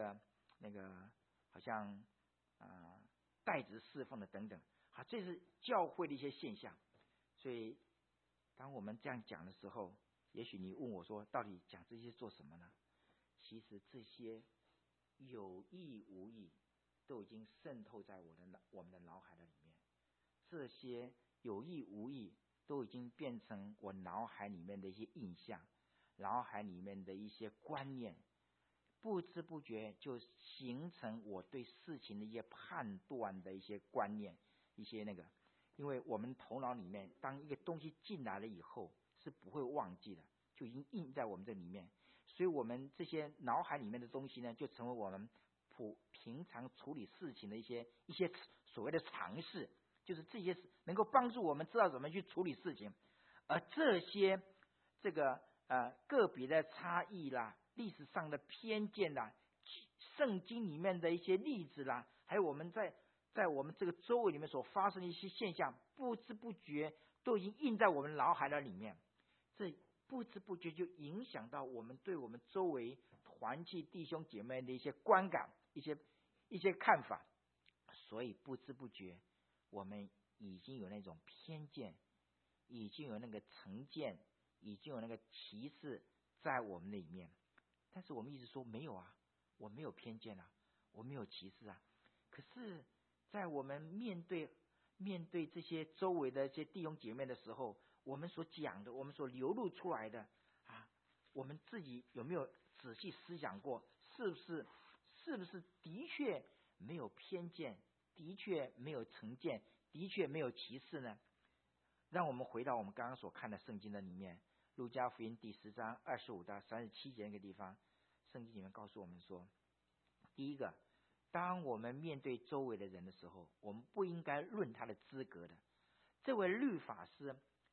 好像代职侍奉的等等这是教会的一些现象。所以当我们这样讲的时候，也许你问我说到底讲这些做什么呢？其实这些有意无意都已经渗透在我们的脑海的里面，这些有意无意都已经变成我脑海里面的一些印象，脑海里面的一些观念，不知不觉就形成我对事情的一些判断的一些观念，一些因为我们头脑里面当一个东西进来了以后是不会忘记的，就已经印在我们这里面，所以我们这些脑海里面的东西呢，就成为我们平常处理事情的一些所谓的常识，就是这些能够帮助我们知道怎么去处理事情。而这些个别的差异啦，历史上的偏见啦，圣经里面的一些例子啦，还有我们在我们这个周围里面所发生的一些现象，不知不觉都已经印在我们脑海的里面，这不知不觉就影响到我们对我们周围团契弟兄姐妹的一些观感，一些看法。所以不知不觉我们已经有那种偏见，已经有那个成见，已经有那个歧视在我们里面。但是我们一直说没有我没有偏见我没有歧视可是在我们面对这些周围的一些弟兄姐妹的时候，我们所讲的，我们所流露出来的我们自己有没有仔细思想过，是不是的确没有偏见，的确没有成见，的确没有歧视呢？让我们回到我们刚刚所看的圣经的里面，路加福音第10章25到37节那个地方，圣经里面告诉我们说，第一个，当我们面对周围的人的时候，我们不应该论他的资格的。这位律法师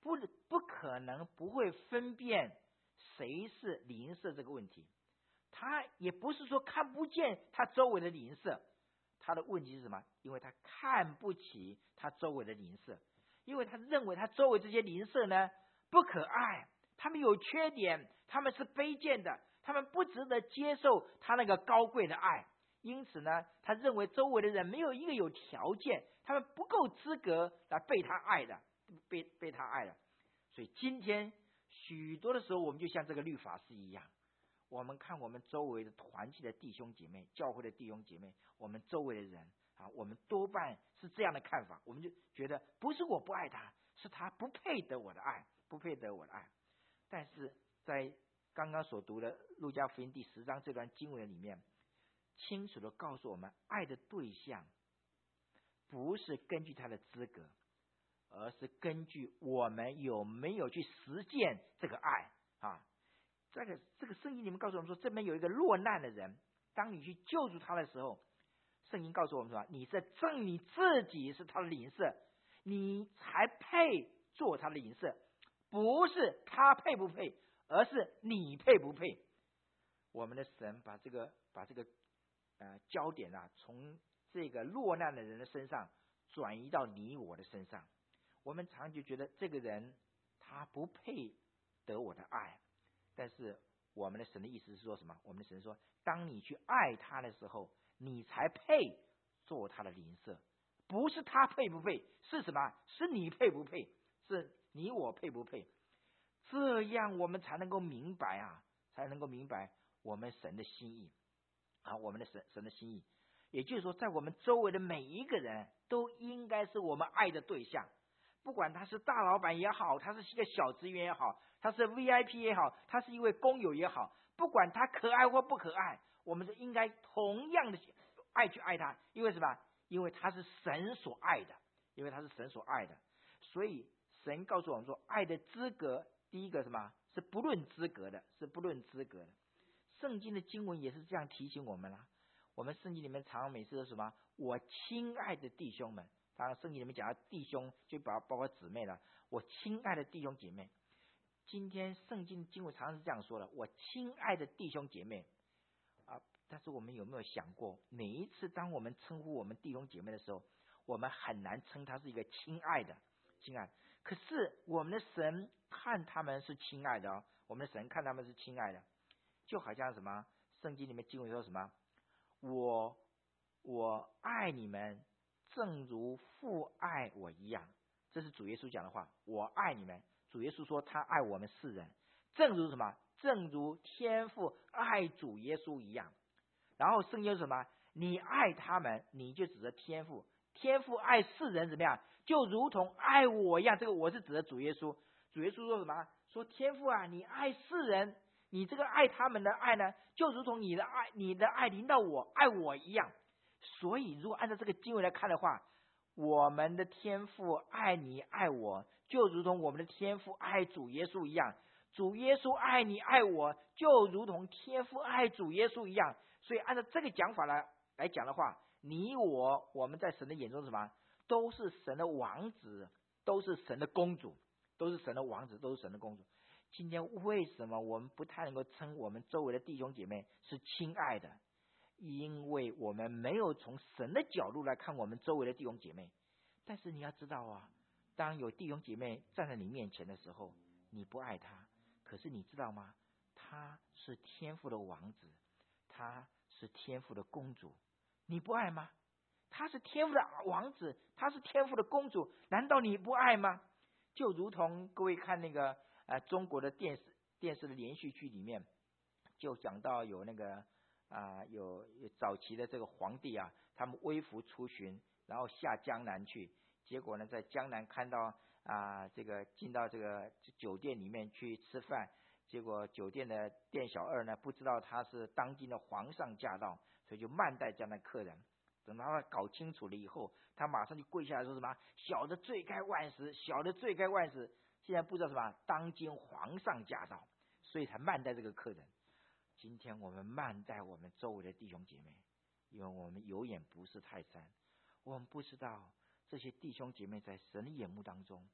不可能不会分辨谁是邻舍这个问题。他也不是说看不见他周围的邻舍，他的问题是什么？因为他看不起他周围的邻舍，因为他认为他周围这些邻舍呢不可爱，他们有缺点，他们是卑贱的，他们不值得接受他那个高贵的爱。因此呢，他认为周围的人没有一个有条件，他们不够资格来被他爱的，被他爱的。所以今天许多的时候，我们就像这个律法师一样，我们看我们周围的团契的弟兄姐妹，教会的弟兄姐妹，我们周围的人啊，我们多半是这样的看法，我们就觉得不是我不爱他，是他不配得我的爱，不配得我的爱。但是在刚刚所读的路加福音第10章这段经文里面，清楚的告诉我们，爱的对象不是根据他的资格，而是根据我们有没有去实践这个爱啊。这个圣经里面告诉我们说，这边有一个落难的人，当你去救助他的时候，圣经告诉我们说，你是证你自己是他的邻舍，你才配做他的邻舍，不是他配不配，而是你配不配。我们的神把这个焦点啊，从这个落难的人的身上转移到你我的身上。我们常就觉得这个人他不配得我的爱，但是我们的神的意思是说什么？我们的神说，当你去爱他的时候，你才配做他的邻舍，不是他配不配，是什么？是你配不配，是你我配不配。这样我们才能够明白啊，才能够明白我们神的心意啊，我们的神的心意。也就是说，在我们周围的每一个人都应该是我们爱的对象，不管他是大老板也好，他是一个小职员也好，他是 VIP 也好，他是一位工友也好，不管他可爱或不可爱，我们就应该同样的爱去爱他。因为什么？因为他是神所爱的，因为他是神所爱的。所以神告诉我们说，爱的资格，第一个什么？是不论资格的，是不论资格的。圣经的经文也是这样提醒我们啦。我们圣经里面常常每次都什么？我亲爱的弟兄们，当然圣经里面讲到弟兄，就包括姊妹了。我亲爱的弟兄姐妹，今天圣经经文常常是这样说的：我亲爱的弟兄姐妹啊。但是我们有没有想过，每一次当我们称呼我们弟兄姐妹的时候，我们很难称他是一个亲爱的，亲爱的。可是我们的神看他们是亲爱的哦，我们的神看他们是亲爱的，就好像什么？圣经里面经文说什么？我爱你们，正如父爱我一样。这是主耶稣讲的话，我爱你们。主耶稣说他爱我们世人，正如什么？正如天父爱主耶稣一样。然后圣经说什么？你爱他们，你就指着天父，天父爱世人怎么样？就如同爱我一样。这个我是指的主耶稣。主耶稣说什么？说天父啊，你爱世人，你这个爱他们的爱呢，就如同你的爱临到我，爱我一样。所以如果按照这个经文来看的话，我们的天父爱你爱我，就如同我们的天父爱主耶稣一样。主耶稣爱你爱我，就如同天父爱主耶稣一样。所以按照这个讲法来讲的话，你我们在神的眼中是什么？都是神的王子，都是神的公主，都是神的王子，都是神的公主。今天为什么我们不太能够称我们周围的弟兄姐妹是亲爱的？因为我们没有从神的角度来看我们周围的弟兄姐妹。但是你要知道啊，当有弟兄姐妹站在你面前的时候，你不爱他，可是你知道吗？他是天父的王子，他是天父的公主，你不爱吗？他是天父的王子，他是天父的公主，难道你不爱吗？就如同各位看那个中国的电视的连续剧里面，就讲到有那个有早期的这个皇帝啊，他们微服出巡，然后下江南去，结果呢在江南看到这个进到这个酒店里面去吃饭，结果酒店的店小二呢不知道他是当今的皇上驾到，所以就慢待这样的客人。等他搞清楚了以后，他马上就跪下来说什么：小的罪该万死，小的罪该万死。现在不知道什么当今皇上驾到，所以才慢待这个客人。今天我们慢待我们周围的弟兄姐妹，因为我们有眼不识泰山，我们不知道这些弟兄姐妹在神的眼目当中，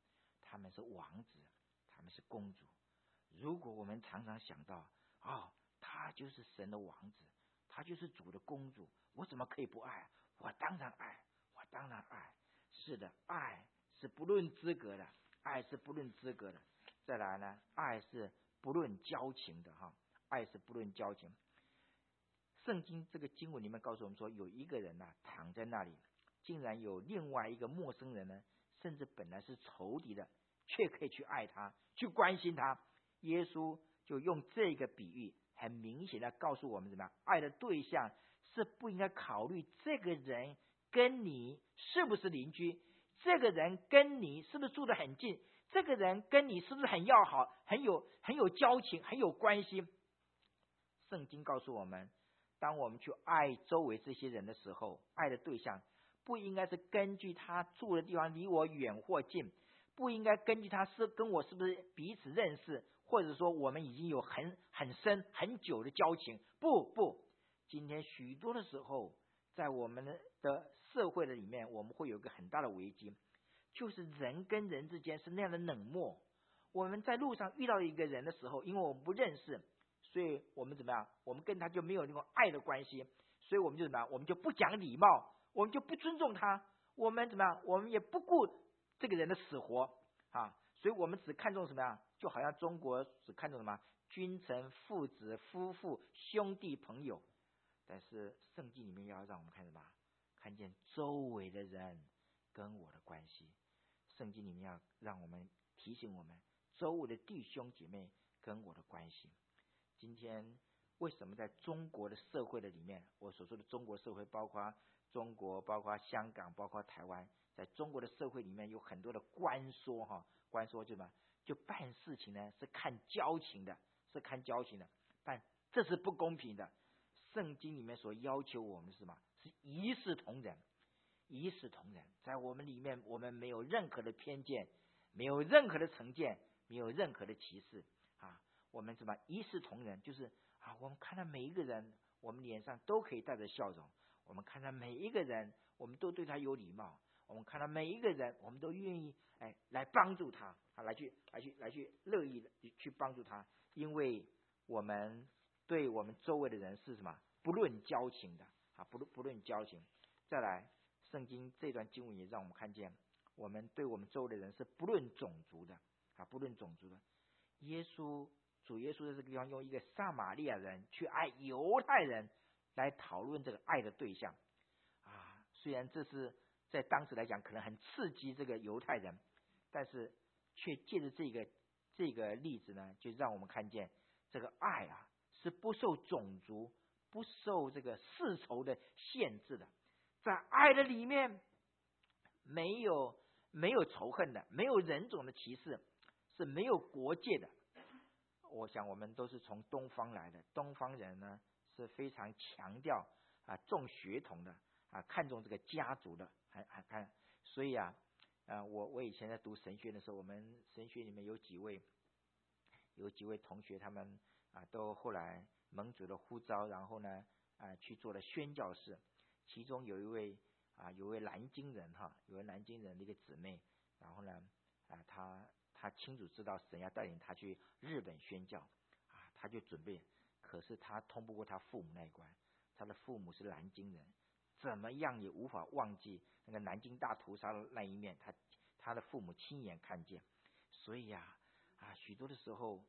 他们是王子，他们是公主。如果我们常常想到，他就是神的王子，他就是主的公主，我怎么可以不爱？我当然爱，我当然爱。是的，爱是不论资格的，爱是不论资格的。再来呢，爱是不论交情的爱是不论交情。圣经这个经文里面告诉我们说，有一个人躺在那里，竟然有另外一个陌生人呢，甚至本来是仇敌的，却可以去爱他，去关心他。耶稣就用这个比喻，很明显的告诉我们怎么样，爱的对象是不应该考虑这个人跟你是不是邻居，这个人跟你是不是住得很近，这个人跟你是不是很要好，很有交情，很有关系。圣经告诉我们，当我们去爱周围这些人的时候，爱的对象不应该是根据他住的地方离我远或近，不应该根据他是跟我是不是彼此认识，或者说我们已经有很深很久的交情。不，今天许多的时候，在我们的社会的里面，我们会有一个很大的危机，就是人跟人之间是那样的冷漠。我们在路上遇到一个人的时候，因为我们不认识，所以我们怎么样？我们跟他就没有那种爱的关系，所以我们就怎么样？我们就不讲礼貌，我们就不尊重他，我们怎么样？我们也不顾这个人的死活所以我们只看重什么呀？就好像中国只看重什么？君臣、父子、夫妇、兄弟、朋友。但是圣经里面要让我们看什么？看见周围的人跟我的关系。圣经里面要让我们提醒我们周围的弟兄姐妹跟我的关系。今天为什么在中国的社会的里面，我所说的中国社会包括中国，包括香港，包括台湾，在中国的社会里面有很多的官说官说就办事情呢是看交情的，但这是不公平的。圣经里面所要求我们是什么？是一视同仁，一视同仁。在我们里面，我们没有任何的偏见，没有任何的成见，没有任何的歧视我们怎么一视同仁？就是我们看到每一个人，我们脸上都可以带着笑容；我们看到每一个人，我们都对他有礼貌；我们看到每一个人，我们都愿意来帮助他来去乐意的去帮助他，因为我们对我们周围的人是什么？不论交情的不论交情。再来，圣经这段经文也让我们看见，我们对我们周围的人是不论种族的不论种族的。主耶稣在这个地方用一个撒玛利亚人去爱犹太人来讨论这个爱的对象虽然这是在当时来讲可能很刺激这个犹太人，但是却借着这个例子呢，就让我们看见这个爱是不受种族、不受这个世仇的限制的。在爱的里面没有仇恨的，没有人种的歧视，是没有国界的。我想我们都是从东方来的，东方人呢是非常强调重血统的看重这个家族的看。所以我以前在读神学的时候，我们神学里面有几位同学，他们都后来蒙主的呼召，然后呢去做了宣教士。其中有一位南京人有位南京人的一个姊妹，然后呢他清楚知道神要带领他去日本宣教他就准备，可是他通不过他父母那一关。他的父母是南京人，怎么样也无法忘记那个南京大屠杀的那一面，他的父母亲眼看见。所以许多的时候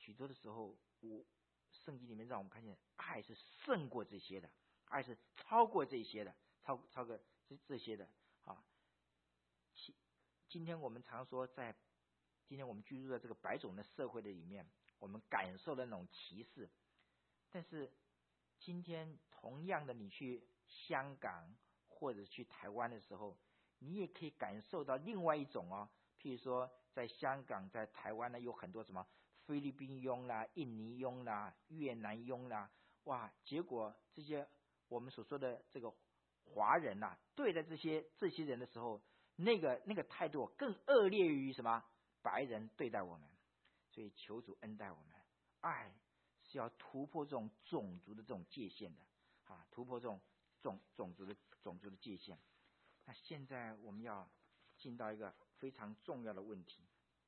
圣经里面让我们看见爱是胜过这些的，爱是超过这些的，超过这些的今天我们常说，今天我们居住在这个白种的社会的里面，我们感受的那种歧视。但是今天同样的，你去香港或者去台湾的时候，你也可以感受到另外一种譬如说在香港在台湾呢，有很多什么菲律宾佣啦、印尼佣啦、越南佣啦结果这些我们所说的这个华人对待这些人的时候，那个态度更恶劣于什么白人对待我们。所以求主恩待我们，爱是要突破这种种族的这种界限的突破这种种族的界限。那现在我们要进到一个非常重要的问题，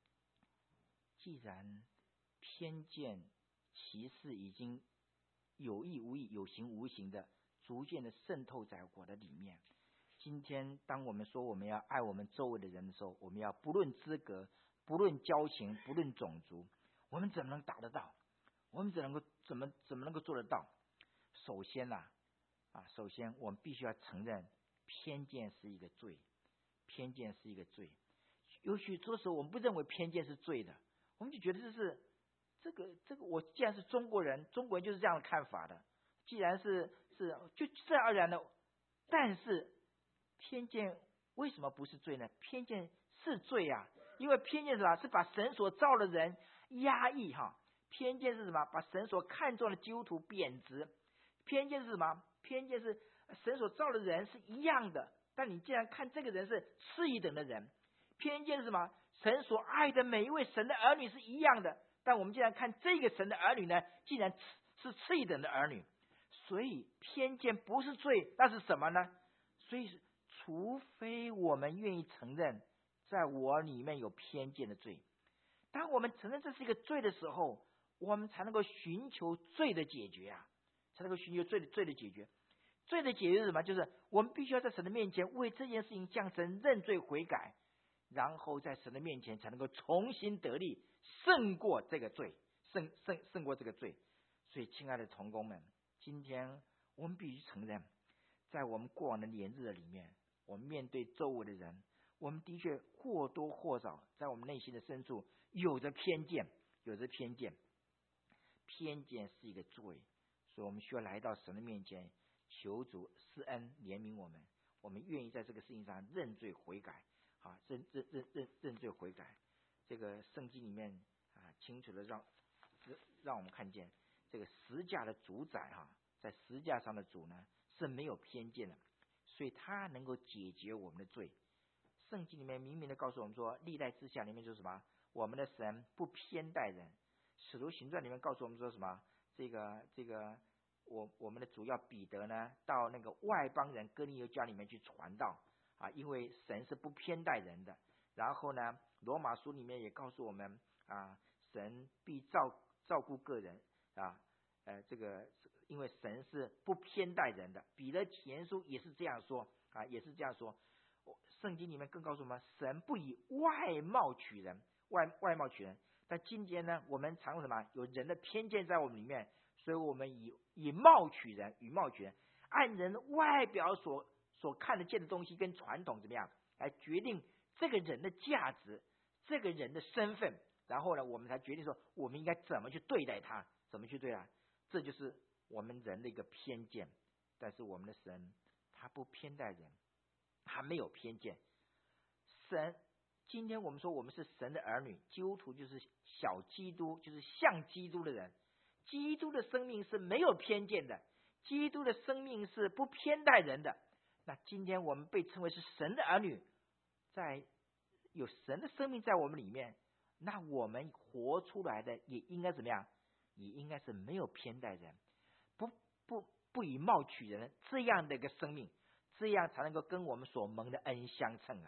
既然偏见、歧视已经有意无意、有形无形的逐渐的渗透在我的里面，今天当我们说我们要爱我们周围的人的时候，我们要不论资格、不论交情、不论种族，我们怎么能达得到？我们怎么能够做得到？首先首先我们必须要承认偏见是一个罪，偏见是一个罪。有许多时候我们不认为偏见是罪的，我们就觉得这个我既然是中国人，中国人就是这样的看法的，既然是就自然而然的。但是偏见为什么不是罪呢？偏见是罪啊，因为偏见是什么？是把神所造的人压抑偏见是什么？把神所看重的基督徒贬值。偏见是什么？偏见是神所造的人是一样的，但你既然看这个人是次一等的人。偏见是什么？神所爱的每一位神的儿女是一样的，但我们既然看这个神的儿女呢，竟然是次一等的儿女。所以偏见不是罪，那是什么呢？所以除非我们愿意承认在我里面有偏见的罪，当我们承认这是一个罪的时候，我们才能够寻求罪的解决才能够寻求罪的解决。罪的解决是什么？就是我们必须要在神的面前为这件事情向神认罪悔改，然后在神的面前才能够重新得力，胜过这个罪，胜过这个罪。所以亲爱的同工们，今天我们必须承认，在我们过往的年日里面，我们面对周围的人，我们的确或多或少在我们内心的深处有着偏见。偏见是一个罪，所以我们需要来到神的面前，求主施恩怜悯我们。我们愿意在这个事情上认罪悔改认罪悔改。这个圣经里面清楚的让我们看见这个十架的主宰在十架上的主呢是没有偏见的，所以他能够解决我们的罪。圣经里面明明的告诉我们说，历代志下里面就是什么？我们的神不偏待人。使徒行传里面告诉我们说什么？我们的主要彼得呢，到那个外邦人哥尼流家里面去传道因为神是不偏待人的。然后呢，罗马书里面也告诉我们神必照顾个人因为神是不偏待人的。彼得前书也是这样说圣经里面更告诉我们，神不以外貌取人，外貌取人。但今天呢，我们常什么？有人的偏见在我们里面，所以我们以貌取人，按人外表所看得见的东西跟传统怎么样来决定这个人的价值，这个人的身份，然后呢，我们才决定说我们应该怎么去对待他，这就是我们人的一个偏见。但是我们的神他不偏待人，他没有偏见。今天我们说我们是神的儿女，基督徒就是小基督，就是像基督的人。基督的生命是没有偏见的，基督的生命是不偏待人的。那今天我们被称为是神的儿女，有神的生命在我们里面，那我们活出来的也应该怎么样？也应该是没有偏待人，不以貌取人，这样的一个生命，这样才能够跟我们所蒙的恩相称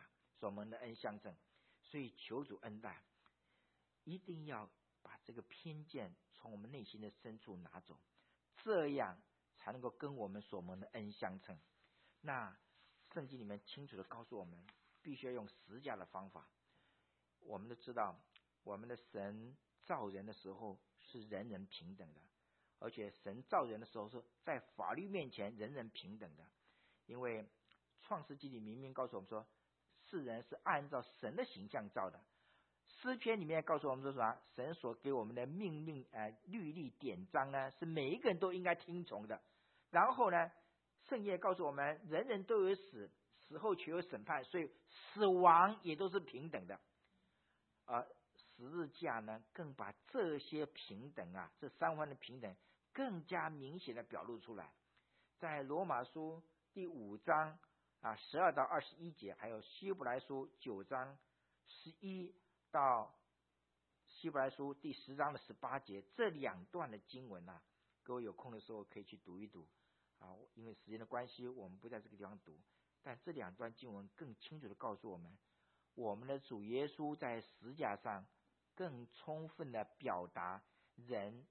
所以求主恩待，一定要把这个偏见从我们内心的深处拿走，这样才能够跟我们所蒙的恩相称。那圣经里面清楚的告诉我们，必须要用十架的方法。我们都知道，我们的神造人的时候是人人平等的，而且神造人的时候是在法律面前人人平等的。因为创世纪里明明告诉我们说，世人是按照神的形象造的。诗篇里面告诉我们说什么？神所给我们的命令律例典章呢，是每一个人都应该听从的。然后呢，圣经告诉我们，人人都有死，死后却有审判，所以死亡也都是平等的。而十字架呢，更把这些平等这三方的平等更加明显的表露出来。在罗马书第5章12到21节，还有希伯来书9章11到希伯来书第10章的18节，这两段的经文各位有空的时候可以去读一读因为时间的关系，我们不在这个地方读。但这两段经文更清楚的告诉我们，我们的主耶稣在十字架上更充分的表达人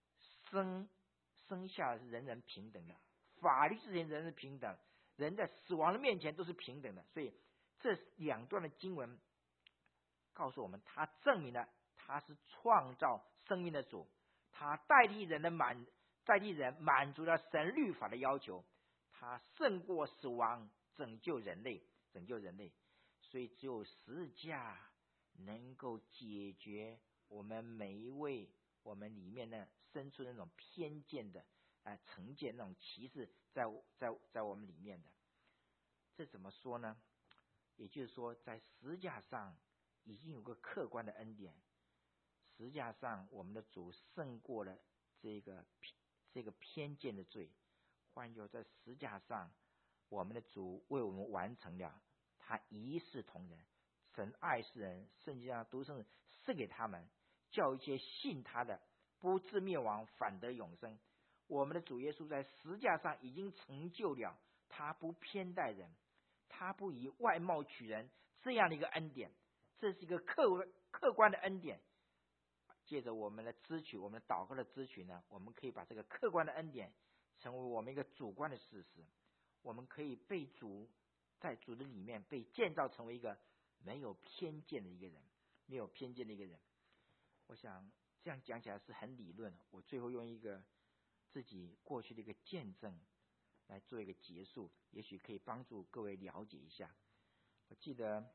生下是人人平等的，法律之前人人平等，人在死亡的面前都是平等的。所以这两段的经文告诉我们，他证明了他是创造生命的主，他代替人满足了神律法的要求，他胜过死亡，拯救人类。所以只有十字架能够解决我们每一位我们里面呢生出那种偏见的成见，那种歧视在我们里面的。这怎么说呢？也就是说，在十字架上已经有个客观的恩典，十字架上我们的主胜过了这个偏见的罪。换句话说，在十字架上我们的主为我们完成了他一视同仁，神爱世人，圣经上独生子赐给他们，叫一切信他的不至灭亡，反得永生。我们的主耶稣在十字架上已经成就了他不偏待人，他不以外貌取人这样的一个恩典。这是一个客观的恩典。借着我们的支取，我们的祷告的支取呢，我们可以把这个客观的恩典成为我们一个主观的事实。我们可以被主在主的里面被建造成为一个没有偏见的一个人，我想这样讲起来是很理论，我最后用一个自己过去的一个见证来做一个结束，也许可以帮助各位了解一下。我记得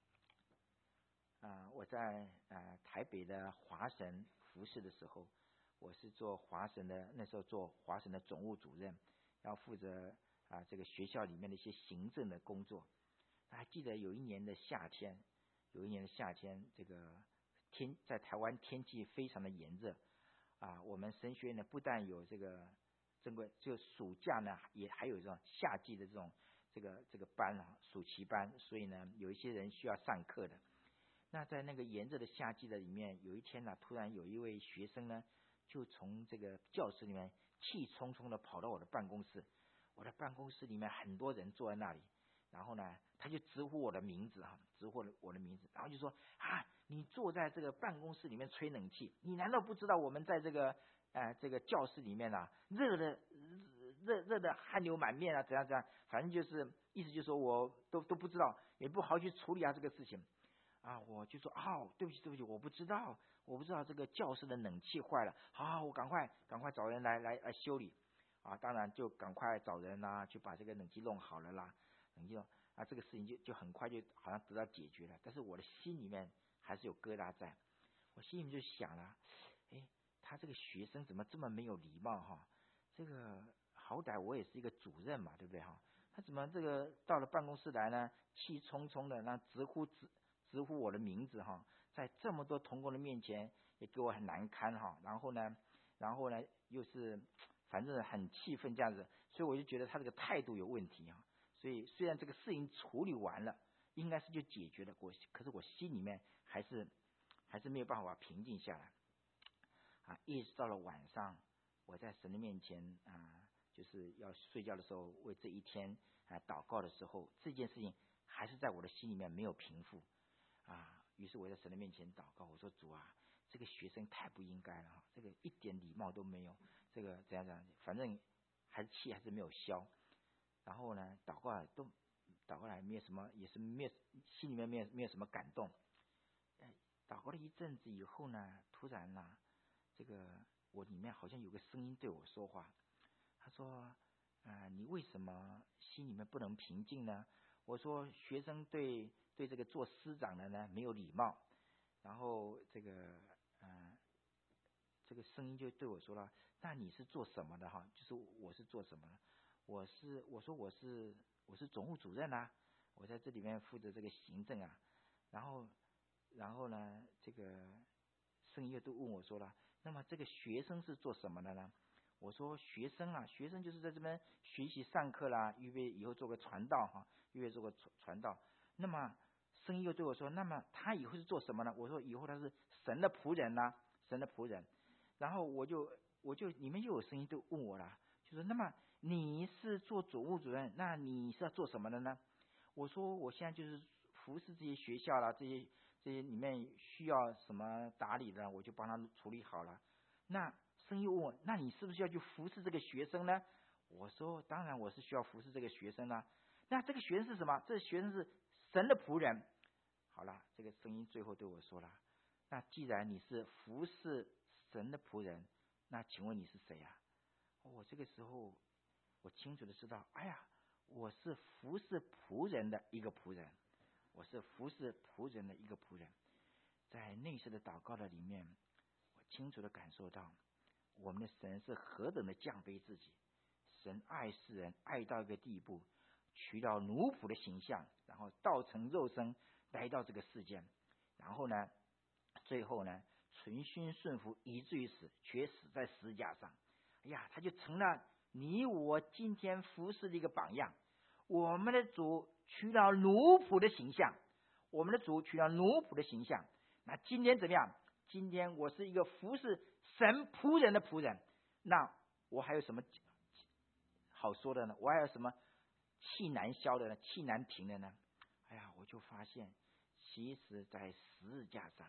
我在台北的华神服事的时候，我是做那时候做华神的总务主任，要负责这个学校里面的一些行政的工作。还记得有一年的夏天，这个在台湾天气非常的炎热我们神学院呢不但有这个就暑假呢也还有这种夏季的这个班暑期班，所以呢有一些人需要上课的。那在那个炎热的夏季的里面，有一天呢，突然有一位学生呢，就从这个教室里面气冲冲的跑到我的办公室。我的办公室里面很多人坐在那里，然后呢，他就直呼我的名字，然后就说你坐在这个办公室里面吹冷气，你难道不知道我们在这个教室里面热的汗流满面怎样，反正就是意思就是说我都不知道，也不好去处理这个事情。我就说对不起，我不知道这个教室的冷气坏了，我赶快找人来修理当然就赶快找人去把这个冷气弄好了啦。这个事情就很快就好像得到解决了，但是我的心里面还是有疙瘩在。我心里面就想了，他这个学生怎么这么没有礼貌这个好歹我也是一个主任嘛，对不对他怎么这个到了办公室来呢，气冲冲的直呼我的名字在这么多同工的面前也给我很难堪然后呢又是反正很气愤这样子，所以我就觉得他这个态度有问题所以虽然这个事情处理完了，应该是就解决了，可是我心里面还是没有办法平静下来一直到了晚上，我在神的面前就是要睡觉的时候，为这一天祷告的时候，这件事情还是在我的心里面没有平复于是我在神的面前祷告，我说主这个学生太不应该了这个一点礼貌都没有，这个怎样，反正气还是没有消。然后呢祷告来没有什么，也是没有，心里面没有什么感动。祷告了一阵子以后呢，突然这个我里面好像有个声音对我说话，他说你为什么心里面不能平静呢？我说学生对这个做师长的呢没有礼貌。然后这个声音就对我说了，那你是做什么的就是我是做什么的？我说我是总务主任我在这里面负责这个行政然后呢这个声音又都问我说了，那么这个学生是做什么的呢？我说学生就是在这边学习上课啦，预备以后做个传道预备做个传道。那么声音又对我说，那么他以后是做什么呢？我说以后他是神的仆人神的仆人。然后我就里面又有声音都问我了，就说那么你是做总务主任，那你是要做什么的呢？我说我现在就是服侍这些学校啦，这这些里面需要什么打理的，我就帮他处理好了。那神又问我，那你是不是要去服侍这个学生呢？我说当然我是需要服侍这个学生了。那这个学生是什么？这个学生是神的仆人。好了，这个声音最后对我说了，那既然你是服侍神的仆人，那请问你是谁啊？我这个时候我清楚的知道，哎呀，我是服侍仆人的一个仆人，我是服侍仆人的一个仆人。在内室的祷告的里面，我清楚的感受到我们的神是何等的降卑自己。神爱世人爱到一个地步，取到奴仆的形象，然后道成肉身来到这个世间，然后呢最后呢存心顺服，以至于死，却死在十字架上。哎呀，他就成了你我今天服侍的一个榜样。我们的主取了奴仆的形象，我们的主取了奴仆的形象。那今天怎么样？今天我是一个服侍神仆人的仆人，那我还有什么好说的呢？我还有什么气难消的呢？气难平的呢？哎呀，我就发现其实在十字架上，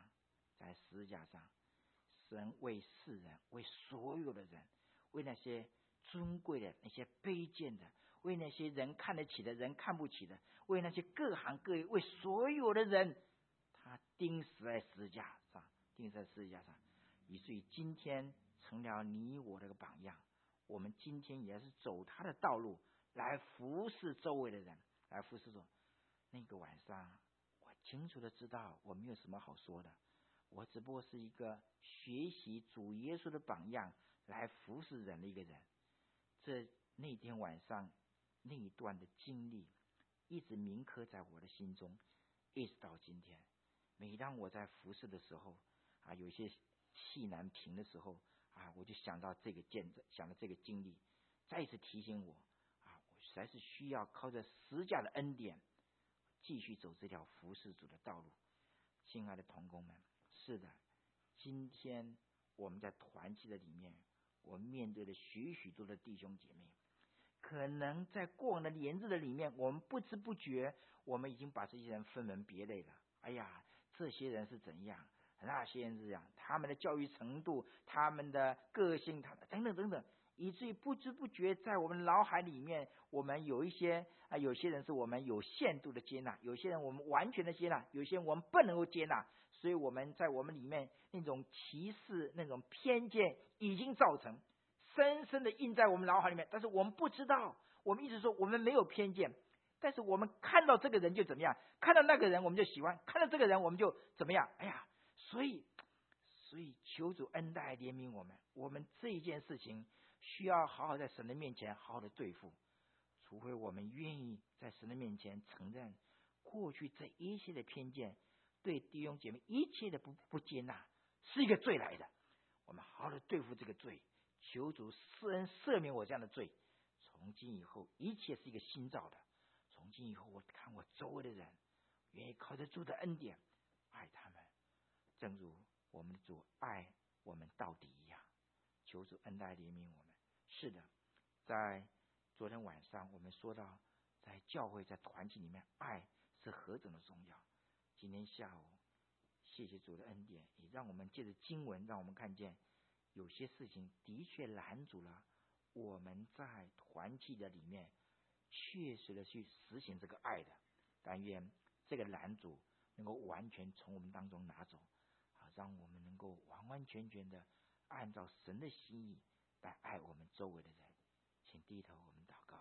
神为世人，为所有的人，为那些尊贵的，那些卑贱的，为那些人看得起的，人看不起的，为那些各行各业，为所有的人，他钉死在十字架上，以至于今天成了你我的一个榜样。我们今天也是走他的道路，来服侍周围的人，来服侍主。那个晚上我清楚的知道我没有什么好说的，我只不过是一个学习主耶稣的榜样来服侍人的一个人。那天晚上那一段的经历一直铭刻在我的心中，一直到今天。每当我在服侍的时候有一些气难平的时候我就想到这个见证，想到这个经历，再一次提醒我我实在是需要靠着十字架的恩典继续走这条服侍主的道路。亲爱的同工们，是的，今天我们在团契的里面，我们面对了许许多的弟兄姐妹，可能在过往的年日的里面，我们不知不觉我们已经把这些人分门别类了。哎呀，这些人是怎样，那些人是这样，他们的教育程度，他们的个性，他们等等等等，以至于不知不觉在我们脑海里面，我们有一些有些人是我们有限度的接纳，有些人我们完全的接纳，有些人我们不能够接纳。所以我们在我们里面那种歧视，那种偏见已经造成深深的印在我们脑海里面，但是我们不知道，我们一直说我们没有偏见，但是我们看到这个人就怎么样，看到那个人我们就喜欢，看到这个人我们就怎么样。哎呀，所以求主恩待怜悯我们这一件事情需要好好在神的面前好好的对付，除非我们愿意在神的面前承认过去这一切的偏见，对弟兄姐妹一切的不接纳是一个罪来的，我们好好的对付这个罪，求主施恩赦免我这样的罪。从今以后一切是一个新造的，从今以后我看我周围的人愿意靠着主的恩典爱他们，正如我们的主爱我们到底一样。求主恩待怜悯我们。是的，在昨天晚上我们说到在教会在团体里面爱是何等的重要。今天下午谢谢主的恩典，也让我们借着经文让我们看见有些事情的确拦阻了我们在团契的里面确实的去实行这个爱的。但愿这个拦阻能够完全从我们当中拿走，让我们能够完完全全的按照神的心意来爱我们周围的人。请低头我们祷告。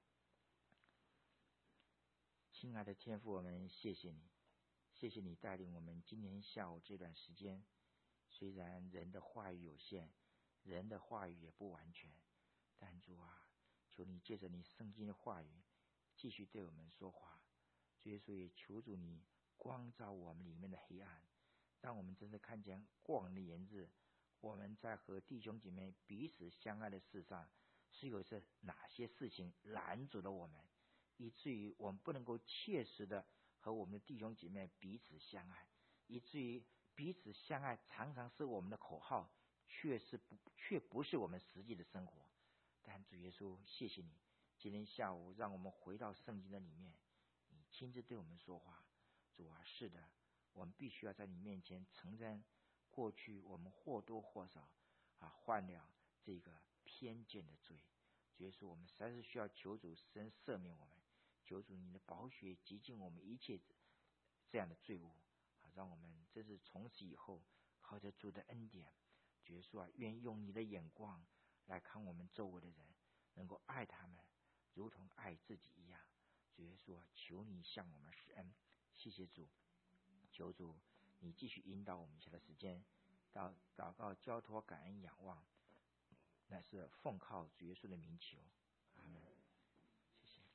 亲爱的天父，我们谢谢你，谢谢你带领我们今天下午这段时间。虽然人的话语有限，人的话语也不完全，但主求你借着你圣经的话语继续对我们说话。主耶稣，也求主你光照我们里面的黑暗，让我们真的看见过往的年日，我们在和弟兄姐妹彼此相爱的事上是有着哪些事情拦阻了我们，以至于我们不能够切实的和我们的弟兄姐妹彼此相爱，以至于彼此相爱常常是我们的口号，却不是我们实际的生活。但主耶稣，谢谢你今天下午让我们回到圣经的里面，你亲自对我们说话。主是的， 我们必须要在你面前承认，过去我们或多或少犯了这个偏见的罪。主耶稣，我们实在是需要求主神赦免我们，求主你的宝血洁净我们一切这样的罪恶，让我们真是从此以后靠着主的恩典，主耶稣愿意用你的眼光来看我们周围的人，能够爱他们如同爱自己一样。主耶稣求你向我们施恩，谢谢主，求主你继续引导我们以下的时间，到祷告、交托、感恩、仰望，乃是奉靠主耶稣的名求，阿门。谢谢。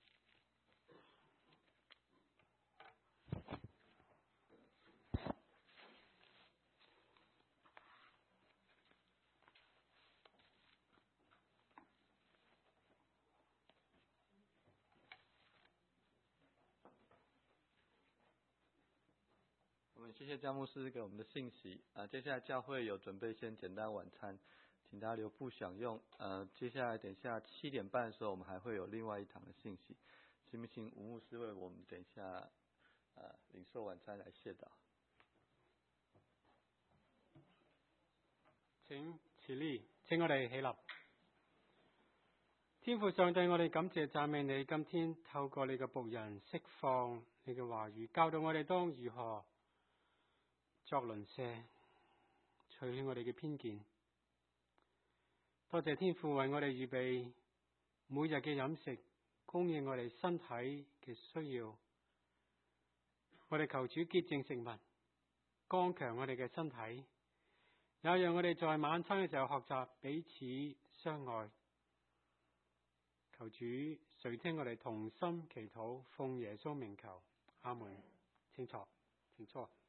我们谢谢江牧师给我们的信息接下来教会有准备先简单晚餐，请大家留步享用。接下来等一下7点半的时候，我们还会有另外一堂的信息，请不请吴牧师为我们等一下领受晚餐来谢祷。 請起立，請我哋起立。天父上帝，我哋感謝讚美你，今天透過你嘅僕人釋放你嘅話語，教導我哋當如何作鄰舍，除去我哋嘅偏見。多謝天父為我哋預備每日嘅飲食，供應我哋身體嘅需要。我哋求主潔淨食物，剛強我哋嘅身體，也讓我哋在晚餐嘅時候學習彼此相愛。求主垂聽我哋同心祈禱，奉耶穌名求，阿門。請坐，請坐。